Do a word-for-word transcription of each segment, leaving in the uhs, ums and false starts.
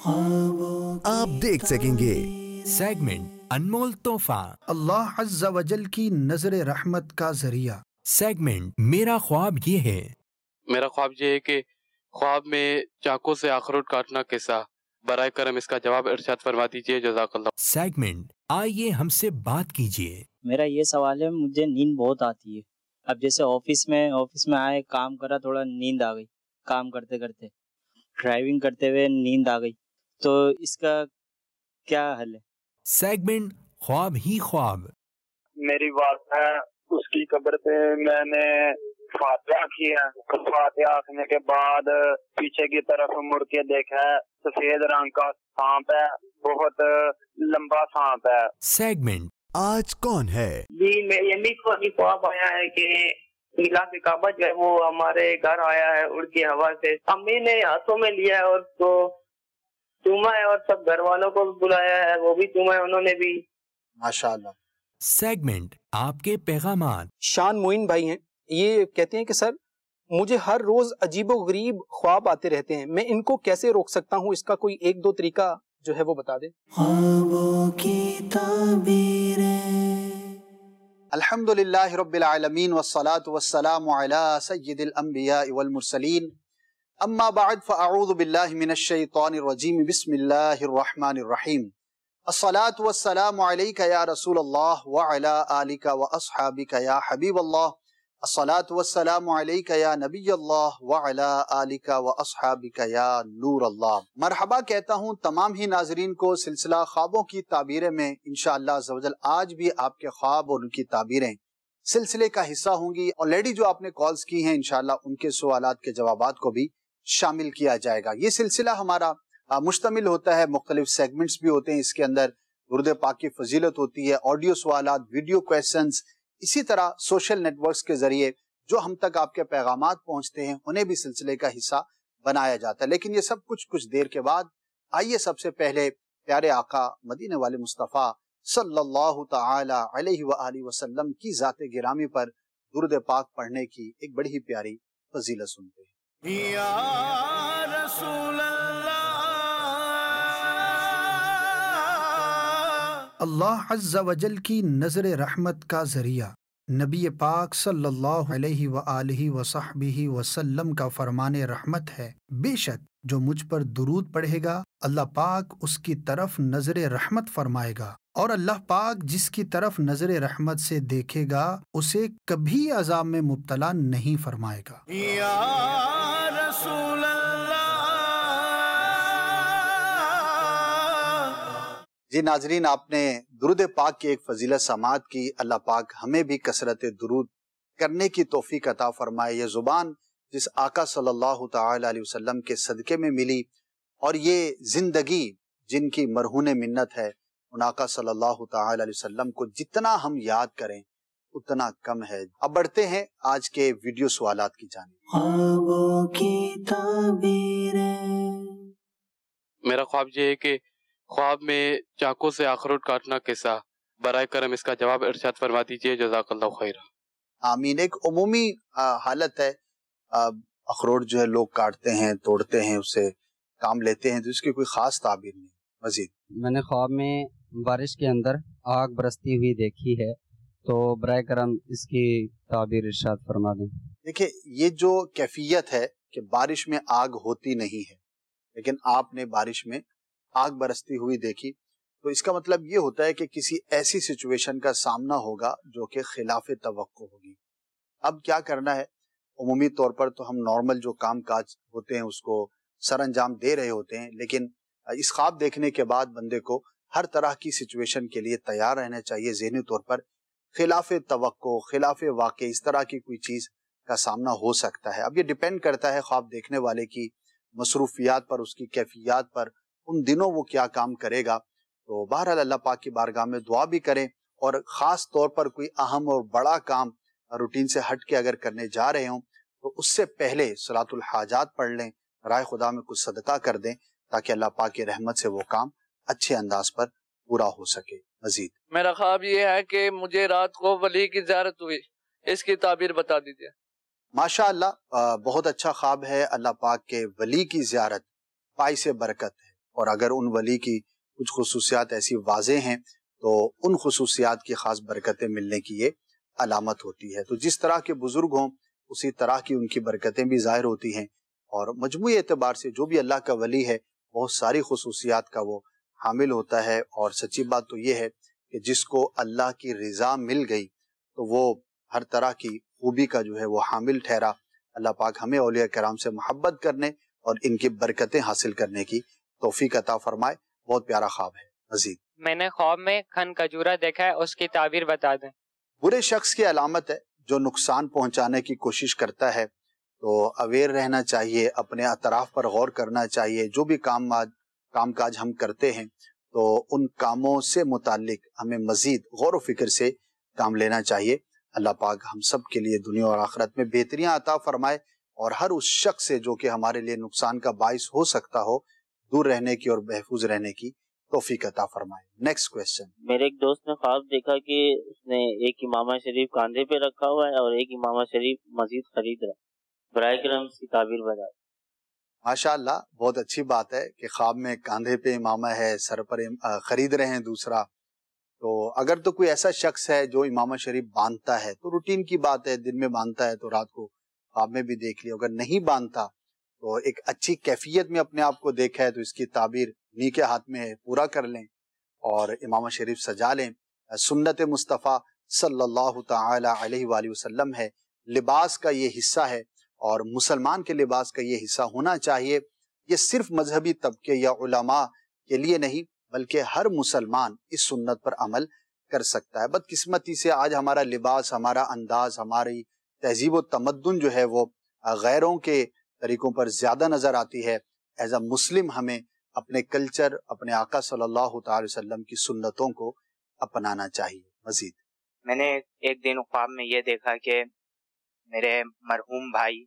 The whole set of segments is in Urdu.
آپ دیکھ سکیں گے سیگمنٹ انمول تحفہ، اللہ عز و جل کی نظر رحمت کا ذریعہ۔ سیگمنٹ میرا خواب یہ ہے، میرا خواب یہ ہے کہ خواب میں چاقو سے اخروٹ کاٹنا کیسا، برائے کرم اس کا جواب ارشاد فرما دیجیے، جزاک اللہ۔ سیگمنٹ آئیے ہم سے بات کیجیے۔ میرا یہ سوال ہے، مجھے نیند بہت آتی ہے۔ اب جیسے آفس میں آفس میں آئے، کام کرا، تھوڑا نیند آ گئی، کام کرتے کرتے ڈرائیونگ کرتے ہوئے نیند آ گئی، تو اس کا کیا حل ہے؟ سیگمنٹ خواب ہی خواب، میری والدہ ہے، اس کی قبر پہ میں نے فاتحہ کیا، فاتحہ کرنے کے بعد پیچھے کی طرف مڑ کے دیکھا ہے، سفید رنگ کا سانپ ہے، بہت لمبا سانپ ہے۔ سیگمنٹ آج کون ہے؟ جی میری امی کو ابھی خواب آیا ہے کہ غلاف کعبہ جو ہے وہ ہمارے گھر آیا ہے اڑ کے ہوا سے، امی نے ہاتھوں میں لیا ہے اور اس کو چوما ہے، اور سب گھر والوں کو بھی بلایا ہے، وہ بھی چوما ہے انہوں نے بھی۔ ماشاءاللہ۔ سیگمنٹ آپ کے پیغامات۔ شان معین بھائی ہیں، یہ کہتے ہیں کہ سر مجھے ہر روز عجیب و غریب خواب آتے رہتے ہیں، میں ان کو کیسے روک سکتا ہوں؟ اس کا کوئی ایک دو طریقہ جو ہے وہ بتا دیں۔ خوابوں کی تعبیریں۔ الحمدللہ رب العالمین والصلاة والسلام علی سید الانبیاء والمرسلین، اما بعد فاعوذ باللہ من الشیطان الرجیم، بسم اللہ الرحمن الرحیم۔ الصلاة والسلام علیک یا رسول اللہ وعلی آلک واصحابک یا حبیب اللہ، الصلاة والسلام علیک یا نبی اللہ وعلی آلک واصحابک یا نور اللہ۔ مرحبا کہتا ہوں تمام ہی ناظرین کو سلسلہ خوابوں کی تعبیریں میں۔ انشاءاللہ عز و جل آج بھی آپ کے خواب اور ان کی تعبیریں سلسلے کا حصہ ہوں گی۔ آلریڈی جو آپ نے کالز کی ہیں انشاءاللہ ان کے سوالات کے جوابات کو بھی شامل کیا جائے گا۔ یہ سلسلہ ہمارا مشتمل ہوتا ہے، مختلف سیگمنٹس بھی ہوتے ہیں اس کے اندر، درود پاک کی فضیلت ہوتی ہے، آڈیو سوالات، ویڈیو کویسچنز، اسی طرح سوشل نیٹ ورکس کے ذریعے جو ہم تک آپ کے پیغامات پہنچتے ہیں انہیں بھی سلسلے کا حصہ بنایا جاتا ہے۔ لیکن یہ سب کچھ کچھ دیر کے بعد، آئیے سب سے پہلے پیارے آقا مدینے والے مصطفیٰ صلی اللہ تعالی علیہ وآلہ وسلم کی ذات گرامی پر درود پاک پڑھنے کی ایک بڑی ہی پیاری فضیلت سنتے ہیں۔ یا رسول اللہ، اللہ عز و جل کی نظر رحمت کا ذریعہ۔ نبی پاک صلی اللہ علیہ وآلہ وصحبہ وسلم کا فرمان رحمت ہے، بے شک جو مجھ پر درود پڑھے گا اللہ پاک اس کی طرف نظر رحمت فرمائے گا، اور اللہ پاک جس کی طرف نظر رحمت سے دیکھے گا اسے کبھی عذاب میں مبتلا نہیں فرمائے گا۔ یا رسول اللہ۔ جی ناظرین، آپ نے درود پاک کی ایک فضیلت سماعت کی۔ اللہ پاک ہمیں بھی کثرت درود کرنے کی توفیق عطا فرمائے۔ یہ زبان جس آقا صلی اللہ تعالی علیہ وسلم کے صدقے میں ملی، اور یہ زندگی جن کی مرہون منت ہے، ان آقا صلی اللہ تعالی علیہ وسلم کو جتنا ہم یاد کریں اتنا کم ہے۔ اب بڑھتے ہیں آج کے ویڈیو سوالات کی جانب۔ خوابوں کی تعبیریں۔ میرا خواب یہ ہے کہ خواب میں چاقو سے اخروٹ کاٹنا کیسا، برائے کرم اس کا جواب ارشاد فرما دیجیے، جزاک اللہ خیر۔ آمین۔ ایک عمومی حالت ہے، اخروٹ جو ہے لوگ کاٹتے ہیں، توڑتے ہیں، اسے کام لیتے ہیں، تو اس کی کوئی خاص تعبیر نہیں۔ مزید میں نے خواب میں بارش کے اندر آگ برستی ہوئی دیکھی ہے، تو برائے کرم اس کی تعبیر ارشاد فرما دیں۔ دیکھیں، یہ جو کیفیت ہے کہ بارش میں آگ ہوتی نہیں ہے، لیکن آپ نے بارش میں آگ برستی ہوئی دیکھی، تو اس کا مطلب یہ ہوتا ہے کہ کسی ایسی سچویشن کا سامنا ہوگا جو کہ خلاف توقع ہوگی۔ اب کیا کرنا ہے؟ عمومی طور پر تو ہم نارمل جو کام کاج ہوتے ہیں اس کو سر انجام دے رہے ہوتے ہیں، لیکن اس خواب دیکھنے کے بعد بندے کو ہر طرح کی سچویشن کے لیے تیار رہنا چاہیے۔ ذہنی طور پر خلاف توقع، خلاف واقع اس طرح کی کوئی چیز کا سامنا ہو سکتا ہے۔ اب یہ ڈیپینڈ کرتا ہے خواب دیکھنے والے کی مصروفیات پر، اس کی کیفیات پر، ان دنوں وہ کیا کام کرے گا۔ تو بہرحال اللہ پاک کی بارگاہ میں دعا بھی کریں، اور خاص طور پر کوئی اہم اور بڑا کام روٹین سے ہٹ کے اگر کرنے جا رہے ہوں تو اس سے پہلے صلاۃ الحاجات پڑھ لیں، رائے خدا میں کچھ صدقہ کر دیں، تاکہ اللہ پاک کی رحمت سے وہ کام اچھے انداز پر پورا ہو سکے۔ مزید میرا خواب یہ ہے کہ مجھے رات کو ولی کی زیارت ہوئی، اس کی تعبیر بتا دیجیے۔ ماشاء اللہ، بہت اچھا خواب ہے۔ اللہ پاک کے ولی کی زیارت باعث برکت ہے، اور اگر ان ولی کی کچھ خصوصیات ایسی واضح ہیں تو ان خصوصیات کی خاص برکتیں ملنے کی یہ علامت ہوتی ہے۔ تو جس طرح کے بزرگ ہوں اسی طرح کی ان کی برکتیں بھی ظاہر ہوتی ہیں، اور مجموعی اعتبار سے جو بھی اللہ کا ولی ہے بہت ساری خصوصیات کا وہ حامل ہوتا ہے۔ اور سچی بات تو یہ ہے کہ جس کو اللہ کی رضا مل گئی تو وہ ہر طرح کی خوبی کا جو ہے وہ حامل ٹھہرا۔ اللہ پاک ہمیں اولیاء کرام سے محبت کرنے اور ان کی برکتیں حاصل کرنے کی توفیق عطا فرمائے۔ بہت پیارا خواب ہے۔ مزید میں نے خواب میں کھن کھجورا دیکھا ہے، اس کی تعبیر بتا دیں۔ برے شخص کی علامت ہے جو نقصان پہنچانے کی کوشش کرتا ہے، تو اویئر رہنا چاہیے، اپنے اطراف پر غور کرنا چاہیے۔ جو بھی کام کام کاج ہم کرتے ہیں تو ان کاموں سے متعلق ہمیں مزید غور و فکر سے کام لینا چاہیے۔ اللہ پاک ہم سب کے لیے دنیا اور آخرت میں بہتریاں عطا فرمائے، اور ہر اس شخص سے جو کہ ہمارے لیے نقصان کا باعث ہو سکتا ہو دور رہنے کی اور محفوظ رہنے کی توفیق عطا فرمائے۔ Next question. میرے ایک دوست نے خواب دیکھا کہ اس نے ایک امامہ شریف کاندھے پہ رکھا ہوا ہے اور ایک امامہ شریف مزید خرید رہا ہے، برائے کرم اس کی تعبیر بتا۔ ماشاء اللہ، بہت اچھی بات ہے کہ خواب میں کاندھے پہ امامہ ہے، سر پر خرید رہے ہیں دوسرا۔ تو اگر تو کوئی ایسا شخص ہے جو امامہ شریف باندھتا ہے تو روٹین کی بات ہے، دن میں باندھتا ہے تو رات کو خواب میں بھی دیکھ لیا۔ اگر نہیں باندھتا تو ایک اچھی کیفیت میں اپنے آپ کو دیکھا ہے تو اس کی تعبیر انہی کے ہاتھ میں ہے، پورا کر لیں اور امامہ شریف سجا لیں۔ سنت مصطفیٰ صلی اللہ تعالی علیہ وآلہ وسلم ہے، لباس کا یہ حصہ ہے اور مسلمان کے لباس کا یہ حصہ ہونا چاہیے۔ یہ صرف مذہبی طبقے یا علماء کے لیے نہیں بلکہ ہر مسلمان اس سنت پر عمل کر سکتا ہے۔ بدقسمتی سے آج ہمارا لباس، ہمارا انداز، ہماری تہذیب و تمدن جو ہے وہ غیروں کے طریقوں پر زیادہ نظر آتی ہے۔ ایز اے مسلم ہمیں اپنے کلچر، اپنے آقا صلی اللہ تعالی وسلم کی سنتوں کو اپنانا چاہیے۔ مزید میں نے ایک دن خواب میں یہ دیکھا کہ میرے مرحوم بھائی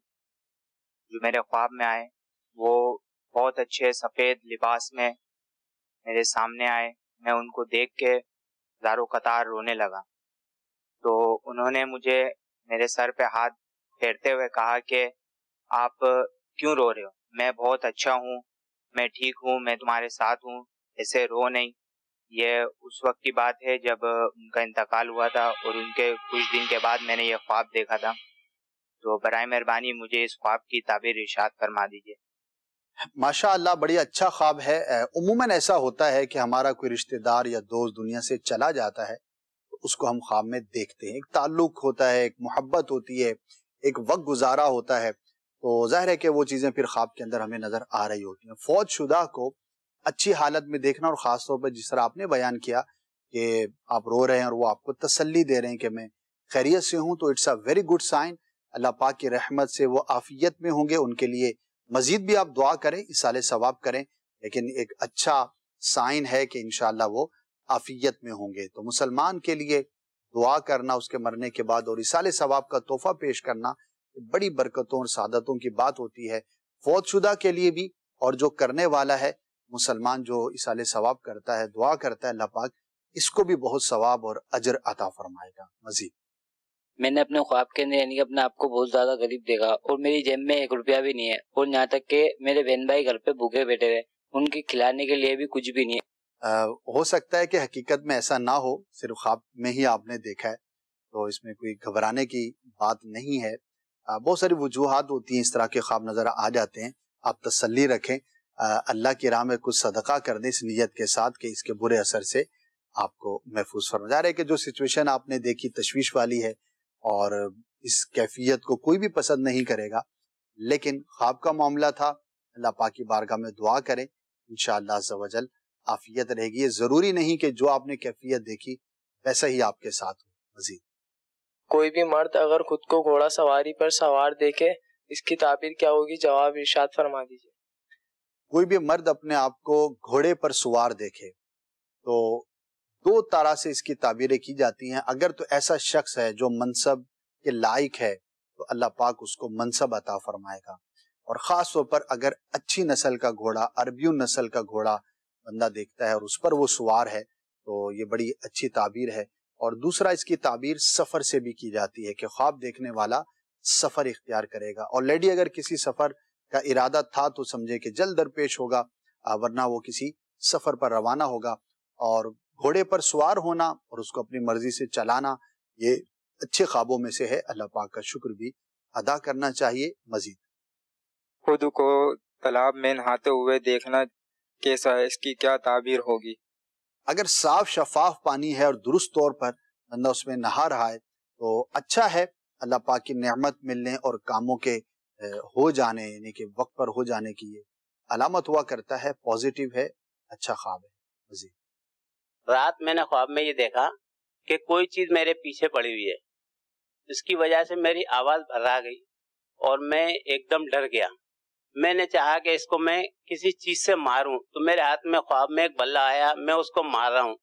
جو میرے خواب میں آئے وہ بہت اچھے سفید لباس میں میرے سامنے آئے۔ میں ان کو دیکھ کے زارو قطار رونے لگا، تو انہوں نے مجھے میرے سر پہ ہاتھ پھیرتے ہوئے کہا کہ آپ کیوں رو رہے ہو، میں بہت اچھا ہوں، میں ٹھیک ہوں، میں تمہارے ساتھ ہوں، ایسے رو نہیں۔ یہ اس وقت کی بات ہے جب ان کا انتقال ہوا تھا اور ان کے کچھ دن کے بعد میں نے یہ خواب دیکھا تھا۔ تو برائے مہربانی مجھے اس خواب کی تعبیر ارشاد فرما دیجیے۔ ماشاء اللہ، بڑی اچھا خواب ہے۔ عموماً ایسا ہوتا ہے کہ ہمارا کوئی رشتہ دار یا دوست دنیا سے چلا جاتا ہے تو اس کو ہم خواب میں دیکھتے ہیں۔ ایک تعلق ہوتا ہے، ایک محبت ہوتی ہے، ایک وقت گزارا ہوتا ہے، تو ظاہر ہے کہ وہ چیزیں پھر خواب کے اندر ہمیں نظر آ رہی ہوتی ہیں۔ فوت شدہ کو اچھی حالت میں دیکھنا، اور خاص طور پر جس طرح آپ نے بیان کیا کہ آپ رو رہے ہیں اور وہ آپ کو تسلی دے رہے ہیں کہ میں خیریت سے ہوں، تو it's a very good sign. اللہ پاک کی رحمت سے وہ عافیت میں ہوں گے، ان کے لیے مزید بھی آپ دعا کریں، اصالِ ثواب کریں، لیکن ایک اچھا سائن ہے کہ انشاءاللہ وہ عافیت میں ہوں گے۔ تو مسلمان کے لیے دعا کرنا اس کے مرنے کے بعد اور اصالِ ثواب کا تحفہ پیش کرنا بڑی برکتوں اور سعادتوں کی بات ہوتی ہے، فوت شدہ کے لیے بھی اور جو کرنے والا ہے مسلمان، جو اصالِ ثواب کرتا ہے، دعا کرتا ہے، اللہ پاک اس کو بھی بہت ثواب اور اجر عطا فرمائے گا۔ مزید میں نے اپنے خواب کے اندر یعنی کہ اپنے آپ کو بہت زیادہ غریب دیکھا اور میری جیب میں ایک روپیہ بھی نہیں ہے، اور یہاں تک کہ میرے بہن بھائی گھر پہ بھوکے بیٹھے ہوئے، ان کی کھلانے کے لیے بھی کچھ بھی نہیں ہے۔ آ, ہو سکتا ہے کہ حقیقت میں ایسا نہ ہو، صرف خواب میں ہی آپ نے دیکھا ہے، تو اس میں کوئی گھبرانے کی بات نہیں ہے۔ آ, بہت ساری وجوہات ہوتی ہیں، اس طرح کے خواب نظر آ جاتے ہیں، آپ تسلی رکھیں، آ, اللہ کی راہ میں کچھ صدقہ کر دیں اس نیت کے ساتھ کہ اس کے برے اثر سے آپ کو محفوظ فرما۔ جا رہا ہے کہ جو سچویشن آپ نے دیکھی تشویش والی ہے اور اس کیفیت کو کوئی بھی پسند نہیں کرے گا، لیکن خواب کا معاملہ تھا، اللہ پاک کی بارگاہ میں دعا کریں، انشاءاللہ عز و جل عافیت رہے گی۔ یہ ضروری نہیں کہ جو آپ نے کیفیت دیکھی ویسا ہی آپ کے ساتھ ہو۔ مزید کوئی بھی مرد اگر خود کو گھوڑا سواری پر سوار دیکھے، اس کی تعبیر کیا ہوگی؟ جواب ارشاد فرما دیجیے۔ کوئی بھی مرد اپنے آپ کو گھوڑے پر سوار دیکھے تو دو طرح سے اس کی تعبیریں کی جاتی ہیں۔ اگر تو ایسا شخص ہے جو منصب کے لائق ہے تو اللہ پاک اس کو منصب عطا فرمائے گا، اور خاص طور پر اگر اچھی نسل کا گھوڑا، عربیوں نسل کا گھوڑا بندہ دیکھتا ہے اور اس پر وہ سوار ہے تو یہ بڑی اچھی تعبیر ہے۔ اور دوسرا اس کی تعبیر سفر سے بھی کی جاتی ہے کہ خواب دیکھنے والا سفر اختیار کرے گا۔ آلریڈی اگر کسی سفر کا ارادہ تھا تو سمجھے کہ جلد درپیش ہوگا، ورنہ وہ کسی سفر پر روانہ ہوگا. اور گھوڑے پر سوار ہونا اور اس کو اپنی مرضی سے چلانا یہ اچھے خوابوں میں سے ہے. اللہ پاک کا شکر بھی ادا کرنا چاہیے. مزید خود کو تالاب میں نہاتے ہوئے دیکھنا کیسا ہے، اس کی کیا تعبیر ہوگی؟ اگر صاف شفاف پانی ہے اور درست طور پر بندہ اس میں نہا رہا ہے تو اچھا ہے. اللہ پاک کی نعمت ملنے اور کاموں کے ہو جانے یعنی کہ وقت پر ہو جانے کی یہ علامت ہوا کرتا ہے. پازیٹیو ہے، اچھا خواب ہے. مزید رات میں نے خواب میں یہ دیکھا کہ کوئی چیز میرے پیچھے پڑی ہوئی ہے، اس کی وجہ سے میری آواز بھرا گئی اور میں ایک دم ڈر گیا. میں نے چاہا کہ اس کو میں کسی چیز سے ماروں تو میرے ہاتھ میں خواب میں ایک بلہ آیا، میں اس کو مار رہا ہوں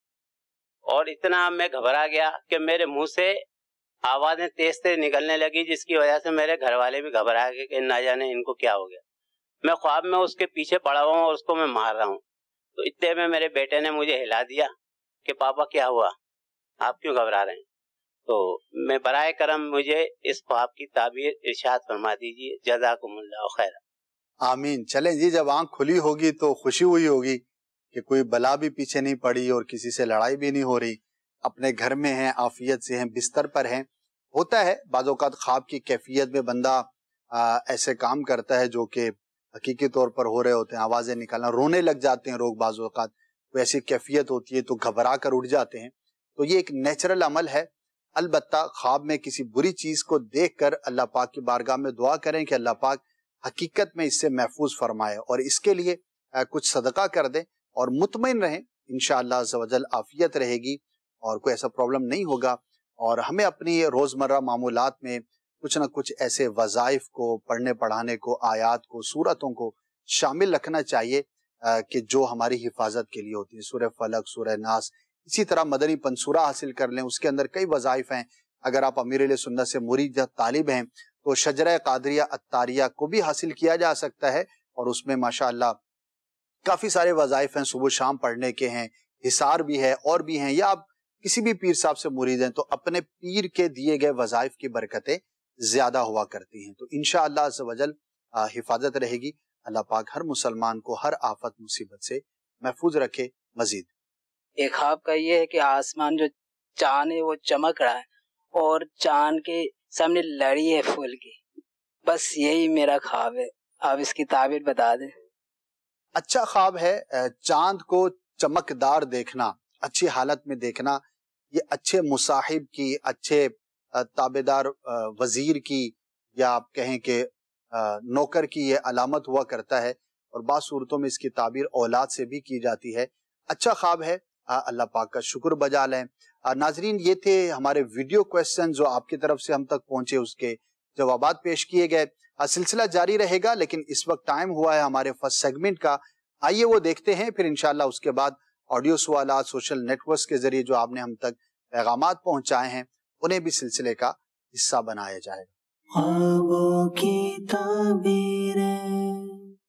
اور اتنا میں گھبرا گیا کہ میرے منہ سے آوازیں تیز تیز نکلنے لگی، جس کی وجہ سے میرے گھر والے بھی گھبرا گئے کہ نہ جانے ان کو کیا ہو گیا. میں خواب میں اس کے پیچھے پڑا ہوا ہوں اور اس کو میں مار رہا ہوں. تو اتنے میں میرے بیٹے نے مجھے ہلا دیا کہ پاپا کیا ہوا، آپ کیوں گھبرا رہے ہیں؟ تو میں برائے کرم مجھے اس خواب کی تعبیر ارشاد فرما دیجیے. جزاکم اللہ خیر. آمین. چلیں جی، جب آنکھ کھلی ہوگی تو خوشی ہوئی ہوگی کہ کوئی بلا بھی پیچھے نہیں پڑی اور کسی سے لڑائی بھی نہیں ہو رہی، اپنے گھر میں ہیں، عافیت سے ہیں، بستر پر ہیں. ہوتا ہے بعض اوقات خواب کی کیفیت میں بندہ آ, ایسے کام کرتا ہے جو کہ حقیقی طور پر ہو رہے ہوتے ہیں. آوازیں نکالنا، رونے لگ جاتے ہیں لوگ، بعض اوقات کوئی ایسی کیفیت ہوتی ہے تو گھبرا کر اٹھ جاتے ہیں. تو یہ ایک نیچرل عمل ہے. البتہ خواب میں کسی بری چیز کو دیکھ کر اللہ پاک کی بارگاہ میں دعا کریں کہ اللہ پاک حقیقت میں اس سے محفوظ فرمائے اور اس کے لیے کچھ صدقہ کر دیں اور مطمئن رہیں. انشاءاللہ عز و جل عافیت رہے گی اور کوئی ایسا پرابلم نہیں ہوگا. اور ہمیں اپنی روزمرہ معمولات میں کچھ نہ کچھ ایسے وظائف کو، پڑھنے پڑھانے کو، آیات کو، سورتوں کو شامل رکھنا چاہیے کہ جو ہماری حفاظت کے لیے ہوتی ہیں. سورہ فلق، سورہ ناس، اسی طرح مدنی پنسورہ حاصل کر لیں، اس کے اندر کئی وظائف ہیں. اگر آپ امیر اہل سنت سے مرید یا طالب ہیں تو شجرہ قادریہ اتاریہ کو بھی حاصل کیا جا سکتا ہے اور اس میں ماشاءاللہ کافی سارے وظائف ہیں، صبح شام پڑھنے کے ہیں، حصار بھی ہے اور بھی ہیں. یا آپ کسی بھی پیر صاحب سے مرید ہیں تو اپنے پیر کے دیے گئے وظائف کی برکتیں زیادہ ہوا کرتی ہیں. تو انشاءاللہ عز و جل حفاظت رہے گی. اللہ پاک ہر مسلمان کو ہر آفت مصیبت سے محفوظ رکھے. مزید ایک خواب کا یہ ہے کہ آسمان جو چاند ہے وہ چمک رہا ہے اور چاند کے سامنے لڑی ہے پھول کی. بس یہی میرا خواب ہے، آپ اس کی تعبیر بتا دیں. اچھا خواب ہے. چاند کو چمکدار دیکھنا، اچھی حالت میں دیکھنا، یہ اچھے مصاحب کی، اچھے تابعدار وزیر کی یا آپ کہیں کہ نوکر کی یہ علامت ہوا کرتا ہے. اور بعض صورتوں میں اس کی تعبیر اولاد سے بھی کی جاتی ہے. اچھا خواب ہے. اللہ پاک کا شکر بجا لیں. ناظرین، یہ تھے ہمارے ویڈیو کویسچن جو آپ کی طرف سے ہم تک پہنچے، اس کے جوابات پیش کیے گئے. سلسلہ جاری رہے گا لیکن اس وقت ٹائم ہوا ہے ہمارے فرسٹ سیگمنٹ کا. آئیے وہ دیکھتے ہیں، پھر انشاءاللہ اس کے بعد آڈیو سوالات سوشل نیٹ ورکس کے ذریعے جو آپ نے ہم تک پیغامات پہنچائے ہیں انہیں بھی سلسلے کا حصہ بنایا جائے گا. خوابوں کی تعبیریں.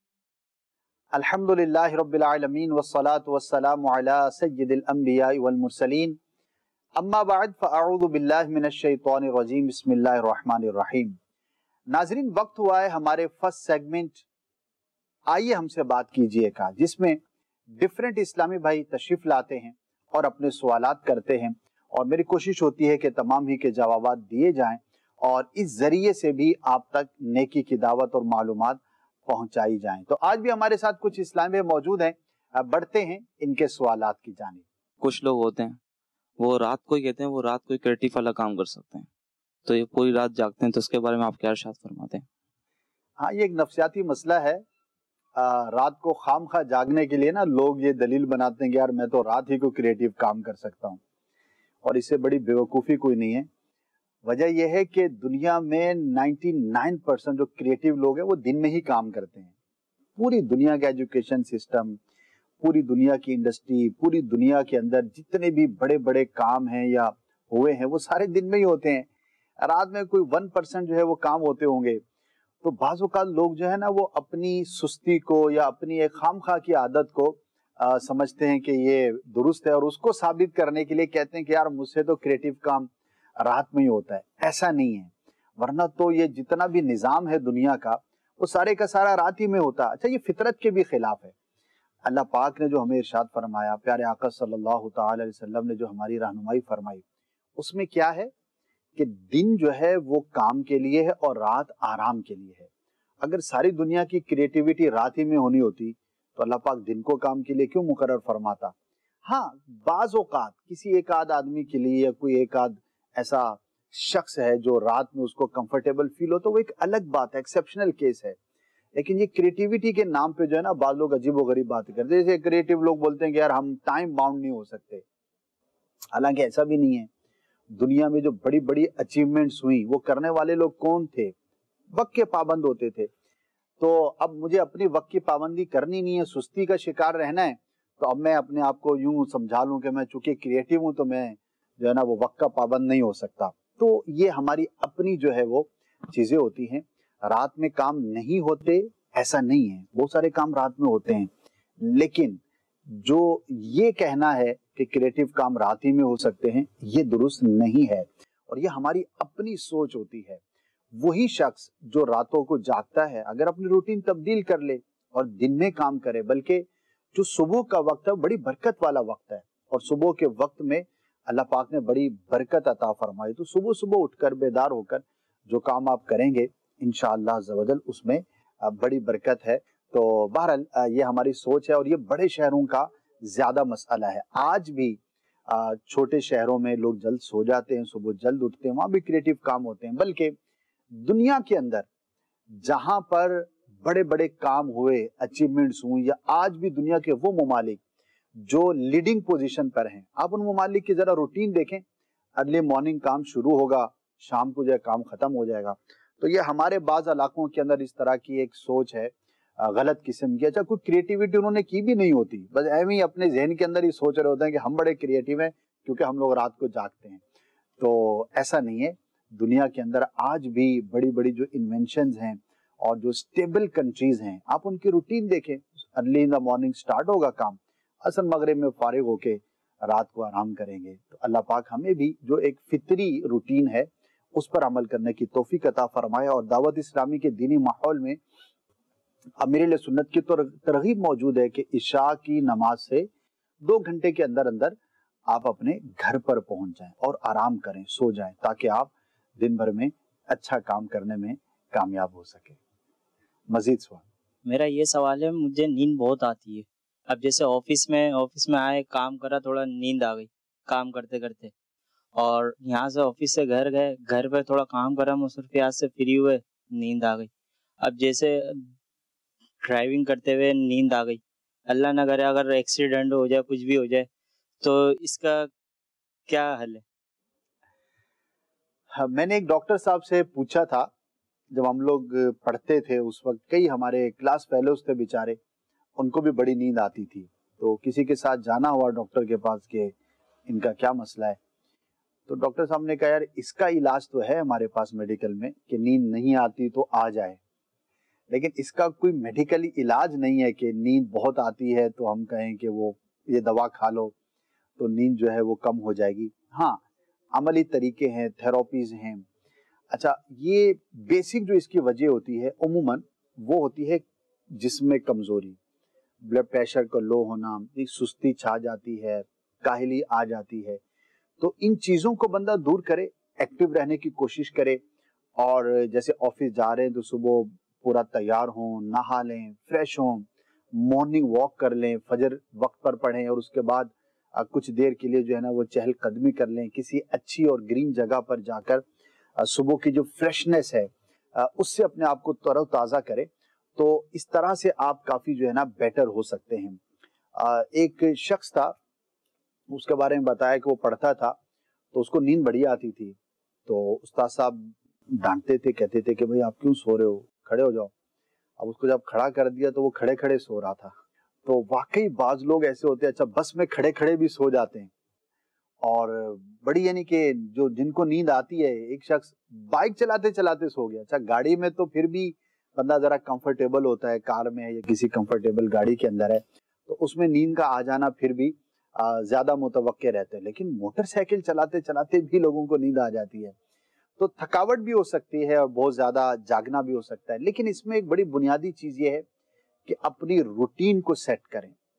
الحمدللہ رب العالمین والصلاة والسلام علی سید الانبیاء والمرسلین. اما بعد فاعوذ باللہ من الشیطان الرجیم. بسم اللہ الرحمن الرحیم. ناظرین، وقت ہوا ہے ہمارے فرسٹ سیگمنٹ آئیے ہم سے بات کیجئے کا، جس میں ڈیفرنٹ اسلامی بھائی تشریف لاتے ہیں اور اپنے سوالات کرتے ہیں اور میری کوشش ہوتی ہے کہ تمام ہی کے جوابات دیے جائیں اور اس ذریعے سے بھی آپ تک نیکی کی دعوت اور معلومات پہنچائی جائیں. تو آج بھی ہمارے ساتھ کچھ اسلامی بھائی موجود ہیں. بڑھتے ہیں ان کے سوالات کی جانب. کچھ لوگ ہوتے ہیں وہ رات کو ہی کہتے ہیں وہ رات کو ہی کریٹیو والا کام کر سکتے ہیں، تو یہ پوری رات جاگتے ہیں، تو اس کے بارے میں آپ کیا ارشاد فرماتے ہیں؟ ہاں، یہ ایک نفسیاتی مسئلہ ہے. آ, رات کو خام خواہ جاگنے کے لیے نا لوگ یہ دلیل بناتے ہیں کہ یار میں تو رات ہی کو کریٹیو کام کر سکتا ہوں، اور اس سے بڑی بیوقوفی کوئی نہیں ہے. وجہ یہ ہے کہ دنیا میں نائنٹی نائن پرسنٹ جو کریٹیو لوگ ہیں وہ دن میں ہی کام کرتے ہیں. پوری دنیا کا ایجوکیشن سسٹم، پوری دنیا کی انڈسٹری، پوری دنیا کے اندر جتنے بھی بڑے بڑے کام ہیں یا ہوئے ہیں وہ سارے دن میں ہی ہوتے ہیں. رات میں کوئی ون پرسنٹ جو ہے وہ کام ہوتے ہوں گے. تو بعض اوقات لوگ جو ہے نا وہ اپنی سستی کو یا اپنی ایک خام خواہ کی عادت کو آ, سمجھتے ہیں کہ یہ درست ہے اور اس کو ثابت کرنے کے لیے کہتے ہیں کہ یار مجھ سے تو کریٹیو کام رات میں ہی ہوتا ہے. ایسا نہیں ہے، ورنہ تو یہ جتنا بھی نظام ہے دنیا کا وہ سارے کا سارا رات ہی میں ہوتا. اچھا، یہ فطرت کے بھی خلاف ہے. اللہ پاک نے جو ہمیں ارشاد فرمایا، پیارے آقا صلی اللہ تعالی علیہ وسلم نے جو ہماری رہنمائی فرمائی، اس میں کیا ہے کہ دن جو ہے وہ کام کے لیے ہے اور رات آرام کے لیے ہے۔ اگر ساری دنیا کی کریٹیویٹی رات ہی میں ہونی ہوتی تو اللہ پاک دن کو کام کے لیے کیوں مقرر فرماتا؟ ہاں، بعض اوقات کسی ایک آدھ آدمی کے لیے یا کوئی ایک آدھ ایسا شخص ہے جو رات میں اس کو کمفرٹیبل فیل ہو تو وہ ایک الگ بات ہے، ایکسیپشنل کیس ہے۔ لیکن یہ کریٹیویٹی کے نام پہ جو ہے نا بعض لوگ عجیب و غریب باتیں کرتے ہیں، جیسے کریٹیو لوگ بولتے ہیں کہ یار ہم ٹائم باؤنڈ نہیں ہو سکتے، حالانکہ ایسا بھی نہیں ہے۔ دنیا میں جو بڑی بڑی اچیومنٹس ہوئی وہ کرنے والے لوگ کون تھے؟ وقت کے پابند ہوتے تھے۔ تو اب مجھے اپنی وقت کی پابندی کرنی نہیں ہے، سستی کا شکار رہنا ہے، تو اب میں اپنے آپ کو یوں سمجھا لوں کہ میں چونکہ کریٹیو ہوں تو میں جو ہے نا وہ وقت کا پابند نہیں ہو سکتا۔ تو یہ ہماری اپنی جو ہے وہ چیزیں ہوتی ہیں۔ رات میں کام نہیں ہوتے ایسا نہیں ہے، بہت سارے کام رات میں ہوتے ہیں، لیکن جو یہ کہنا ہے کہ کریٹیو کام رات ہی میں ہو سکتے ہیں یہ درست نہیں ہے، اور یہ ہماری اپنی سوچ ہوتی ہے۔ وہی شخص جو راتوں کو جاگتا ہے اگر اپنی روٹین تبدیل کر لے اور دن میں کام کرے، بلکہ جو صبح کا وقت ہے بڑی برکت والا وقت ہے، اور صبح کے وقت میں اللہ پاک نے بڑی برکت عطا فرمائی، تو صبح صبح اٹھ کر بیدار ہو کر جو کام آپ کریں گے انشاءاللہ عز و جل اس میں بڑی برکت ہے۔ تو بہرحال یہ ہماری سوچ ہے، اور یہ بڑے شہروں کا زیادہ مسئلہ ہے۔ آج بھی چھوٹے شہروں میں لوگ جلد سو جاتے ہیں، صبح جلد اٹھتے ہیں، وہاں بھی کریٹیو کام ہوتے ہیں، بلکہ دنیا کے اندر جہاں پر بڑے بڑے کام ہوئے، اچیومنٹس ہوئے، یا آج بھی دنیا کے وہ ممالک جو لیڈنگ پوزیشن پر ہیں، آپ ان ممالک کی ذرا روٹین دیکھیں، ارلی مارننگ کام شروع ہوگا، شام کو جو ہے کام ختم ہو جائے گا۔ تو یہ ہمارے بعض علاقوں کے اندر اس طرح کی ایک سوچ ہے غلط قسم کی، اچھا کوئی کریٹیویٹی انہوں نے کی بھی نہیں ہوتی، بس ایویں ہی اپنے ذہن کے اندر ہی سوچ رہے ہوتے ہیں کہ ہم بڑے کریٹیو ہیں کیونکہ ہم لوگ رات کو جاگتے ہیں۔ تو ایسا نہیں ہے، دنیا کے اندر آج بھی بڑی بڑی جو انوینشنز ہیں اور جو اسٹیبل کنٹریز ہیں، آپ ان کی روٹین دیکھیں، early in the morning start ہوگا کام، اصل مغرب میں فارغ ہو کے رات کو آرام کریں گے۔ تو اللہ پاک ہمیں بھی جو ایک فطری روٹین ہے اس پر عمل کرنے کی توفیق عطا فرمائے، اور دعوت اسلامی کے دینی ماحول میں امیر اہل سنت کی ترغیب موجود ہے کہ عشاء کی نماز سے دو گھنٹے کے اندر اندر آپ اپنے گھر پر پہنچ جائیں اور آرام کریں، سو جائیں، تاکہ آپ دن بھر میں اچھا کام کرنے میں کامیاب ہو سکے۔ مزید سوال؟ میرا یہ سوال ہے، مجھے نیند بہت آتی ہے۔ اب جیسے آفس میں آفس میں آئے، کام کرا، تھوڑا نیند آ گئی کام کرتے کرتے، اور یہاں سے آفس سے گھر گئے، گھر پہ تھوڑا کام کرا، مصروفیات سے فری ہوئے، نیند آ گئی۔ اب جیسے ڈرائیونگ کرتے ہوئے نیند آ گئی، اللہ نہ کرے اگر ایکسیڈنٹ ہو جائے، کچھ بھی ہو جائے، تو اس کا کیا حل ہے؟ میں نے ایک ڈاکٹر صاحب سے پوچھا تھا، جب ہم لوگ پڑھتے تھے اس وقت کئی ہمارے کلاس فیلوز تھے بیچارے، ان کو بھی بڑی نیند آتی تھی، تو کسی کے ساتھ جانا ہوا ڈاکٹر کے پاس کہ ان کا کیا مسئلہ ہے، تو ڈاکٹر صاحب نے کہا یار اس کا علاج تو ہے ہمارے پاس میڈیکل میں کہ نیند نہیں آتی تو آ جائے، لیکن اس کا کوئی میڈیکلی علاج نہیں ہے کہ نیند بہت آتی ہے تو ہم کہیں کہ وہ یہ دوا کھا لو تو نیند جو ہے وہ کم ہو جائے گی۔ ہاں، عملی طریقے ہیں، تھراپیز ہیں۔ اچھا، یہ بیسک جو اس کی وجہ ہوتی ہے عموماً وہ ہوتی ہے جسم میں کمزوری، بلڈ پریشر کا لو ہونا، سستی چھا جاتی ہے، کاہلی آ جاتی ہے، تو ان چیزوں کو بندہ دور کرے، ایکٹیو رہنے کی کوشش کرے، اور جیسے آفس جا رہے ہیں تو صبح پورا تیار ہوں، نہا لیں، فریش ہوں، مارننگ واک کر لیں، فجر وقت پر پڑھیں، اور اس کے بعد کچھ دیر کے لیے جو ہے نا وہ چہل قدمی کر لیں، کسی اچھی اور گرین جگہ پر جا کر صبح کی جو فریشنس ہے اس سے اپنے آپ کو تر و تازہ کرے، تو اس طرح سے آپ کافی جو ہے نا بیٹر ہو سکتے ہیں۔ ایک شخص تھا، اس کے بارے میں بتایا کہ وہ پڑھتا تھا تو اس کو نیند بڑی آتی تھی، تو استاد صاحب ڈانٹتے تھے، کہتے تھے کہ بھئی آپ کیوں سو رہے ہو، کھڑے ہو جاؤ۔ اب اس کو جب کھڑا کر دیا تو وہ کھڑے کھڑے سو رہا تھا۔ تو واقعی بعض لوگ ایسے ہوتے ہیں، اچھا بس میں کھڑے کھڑے بھی سو جاتے ہیں، اور بڑی یعنی کہ جو جن کو نیند آتی ہے، ایک شخص بائک چلاتے چلاتے سو گیا۔ اچھا گاڑی میں تو پھر بھی بندہ ذرا کمفرٹیبل ہوتا ہے، کار میں ہے یا کسی کمفرٹیبل گاڑی کے اندر ہے تو اس میں نیند کا آ جانا پھر بھی زیادہ متوقع رہتے ہیں، لیکن موٹر سائیکل چلاتے چلاتے بھی لوگوں کو نیند آ جاتی ہے، تو تھکاوٹ بھی ہو سکتی ہے اور بہت زیادہ جاگنا بھی ہو سکتا ہے۔ لیکن اس میں ایک بڑی بنیادی چیز یہ ہے کہ اپنی روٹین کو سیٹ کریں،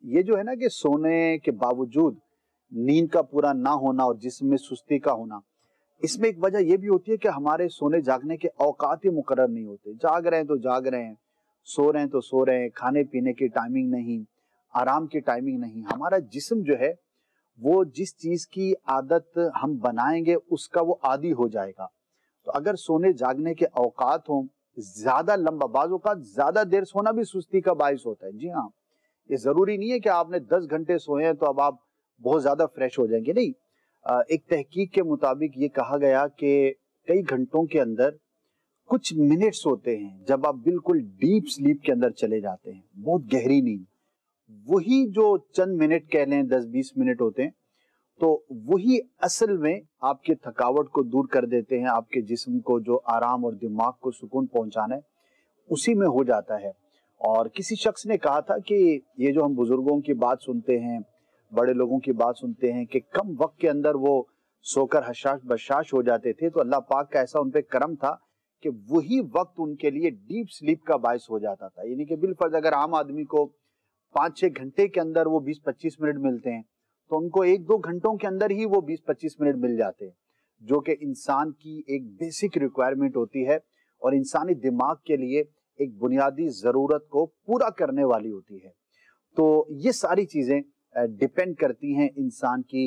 یہ جو ہے نا کہ سونے کے باوجود نیند کا پورا نہ ہونا اور جسم میں سستی کا ہونا، اس میں ایک وجہ یہ بھی ہوتی ہے کہ ہمارے سونے جاگنے کے اوقات ہی مقرر نہیں ہوتے. جاگ رہے ہیں تو جاگ رہے ہیں، سو رہے ہیں تو سو رہے ہیں، کھانے پینے کی ٹائمنگ نہیں، آرام کی ٹائمنگ نہیں. ہمارا جسم جو ہے وہ جس چیز کی عادت ہم بنائیں گے اس کا وہ عادی ہو جائے گا. تو اگر سونے جاگنے کے اوقات ہوں زیادہ لمبا، بعض اوقات زیادہ دیر سونا بھی سستی کا باعث ہوتا ہے. جی ہاں، یہ ضروری نہیں ہے کہ آپ نے دس گھنٹے سوئے ہیں تو اب آپ بہت زیادہ فریش ہو جائیں گے. نہیں، ایک تحقیق کے مطابق یہ کہا گیا کہ کئی گھنٹوں کے اندر کچھ منٹس ہوتے ہیں جب آپ بالکل ڈیپ سلیپ کے اندر چلے جاتے ہیں، بہت گہری نیند. وہی جو چند منٹ کہہ لیں دس بیس منٹ ہوتے ہیں تو وہی اصل میں آپ کے تھکاوٹ کو دور کر دیتے ہیں. آپ کے جسم کو جو آرام اور دماغ کو سکون پہنچانا ہے اسی میں ہو جاتا ہے. اور کسی شخص نے کہا تھا کہ یہ جو ہم بزرگوں کی بات سنتے ہیں، بڑے لوگوں کی بات سنتے ہیں کہ کم وقت کے اندر وہ سو کر حشاش بشاش ہو جاتے تھے، تو اللہ پاک کا ایسا ان پہ کرم تھا کہ وہی وقت ان کے لیے ڈیپ سلیپ کا باعث ہو جاتا تھا. یعنی کہ بالفرض اگر عام آدمی کو پانچ چھ گھنٹے کے اندر وہ بیس پچیس منٹ ملتے ہیں تو ان کو ایک دو گھنٹوں کے اندر ہی وہ بیس پچیس منٹ مل جاتے ہیں، جو کہ انسان کی ایک بیسک ریکوائرمنٹ ہوتی ہے اور انسانی دماغ کے لیے ایک بنیادی ضرورت کو پورا کرنے والی ہوتی ہے. تو یہ ساری چیزیں ڈیپینڈ کرتی ہیں انسان کی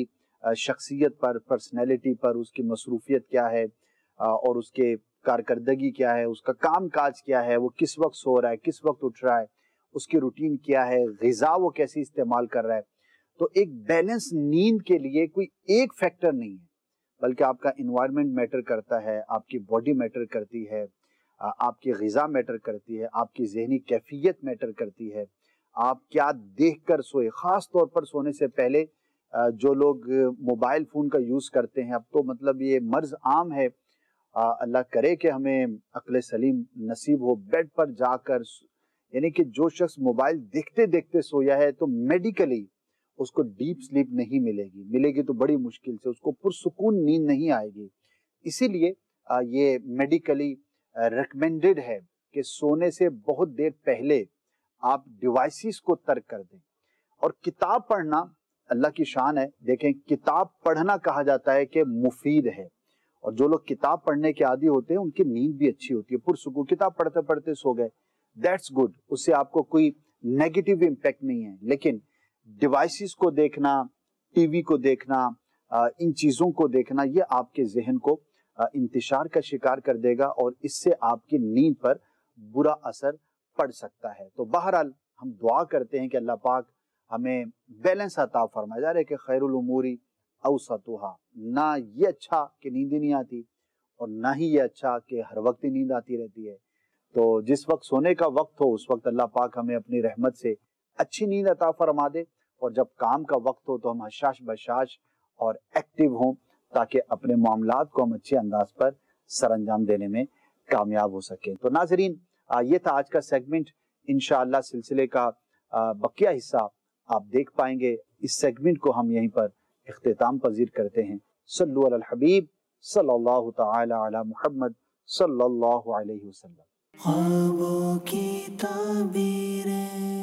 شخصیت پر، پرسنالٹی پر، اس کی مصروفیت کیا ہے اور اس کے کارکردگی کیا ہے، اس کا کام کاج کیا ہے، وہ کس وقت سو رہا ہے، کس وقت اٹھ رہا ہے، اس کی روٹین کیا ہے، غذا وہ کیسی استعمال کر رہا ہے. تو ایک بیلنس نیند کے لیے کوئی ایک فیکٹر نہیں ہے، بلکہ آپ کا انوائرمنٹ میٹر کرتا ہے، آپ کی باڈی میٹر کرتی ہے، آپ کی غذا میٹر کرتی ہے، آپ کی ذہنی کیفیت میٹر کرتی ہے، آپ کیا دیکھ کر سوئے. خاص طور پر سونے سے پہلے جو لوگ موبائل فون کا یوز کرتے ہیں، اب تو مطلب یہ مرض عام ہے، اللہ کرے کہ ہمیں عقل سلیم نصیب ہو. بیڈ پر جا کر، یعنی کہ جو شخص موبائل دیکھتے دیکھتے سویا ہے تو میڈیکلی اس کو ڈیپ سلیپ نہیں ملے گی، ملے گی تو بڑی مشکل سے، اس کو پرسکون نیند نہیں آئے گی. اسی لیے یہ میڈیکلی ریکمینڈڈ ہے کہ سونے سے بہت دیر پہلے آپ ڈیوائسز کو ترک کر دیں. اور کتاب پڑھنا اللہ کی شان ہے. دیکھیں، کتاب پڑھنا کہا جاتا ہے کہ مفید ہے، اور جو لوگ کتاب پڑھنے کے عادی ہوتے ہیں ان کی نیند بھی اچھی ہوتی ہے، پرسکون. کتاب پڑھتے پڑھتے سو گئے، دیٹس گڈ، اس سے آپ کو کوئی نیگیٹو امپیکٹ نہیں ہے. لیکن ڈیوائسز کو دیکھنا، ٹی وی کو دیکھنا، ان چیزوں کو دیکھنا، یہ آپ کے ذہن کو انتشار کا شکار کر دے گا اور اس سے آپ کی نیند پر برا اثر پڑ سکتا ہے. تو بہرحال ہم دعا کرتے ہیں کہ اللہ پاک ہمیں بیلنس عطا فرمائے. جا رہے کہ خیر الاموری اوسطھا، نہ یہ اچھا کہ نیند ہی نہیں آتی اور نہ ہی یہ اچھا کہ ہر وقت ہی نیند آتی رہتی ہے. تو جس وقت سونے کا وقت ہو اس وقت اللہ پاک ہمیں اپنی رحمت سے اچھی نیند عطا فرما دے، اور جب کام کا وقت ہو تو ہم حشاش بشاش اور ایکٹیو ہوں تاکہ اپنے معاملات کو ہم اچھے انداز پر سر انجام دینے میں کامیاب ہو سکیں. تو ناظرین، یہ تھا آج کا سیگمنٹ. انشاءاللہ سلسلے کا بقیہ حصہ آپ دیکھ پائیں گے. اس سیگمنٹ کو ہم یہیں پر اختتام پذیر کرتے ہیں. صلو علی الحبیب صلی اللہ تعالی علی محمد صلی اللہ علیہ وسلم. خوابوں کی تعبیریں.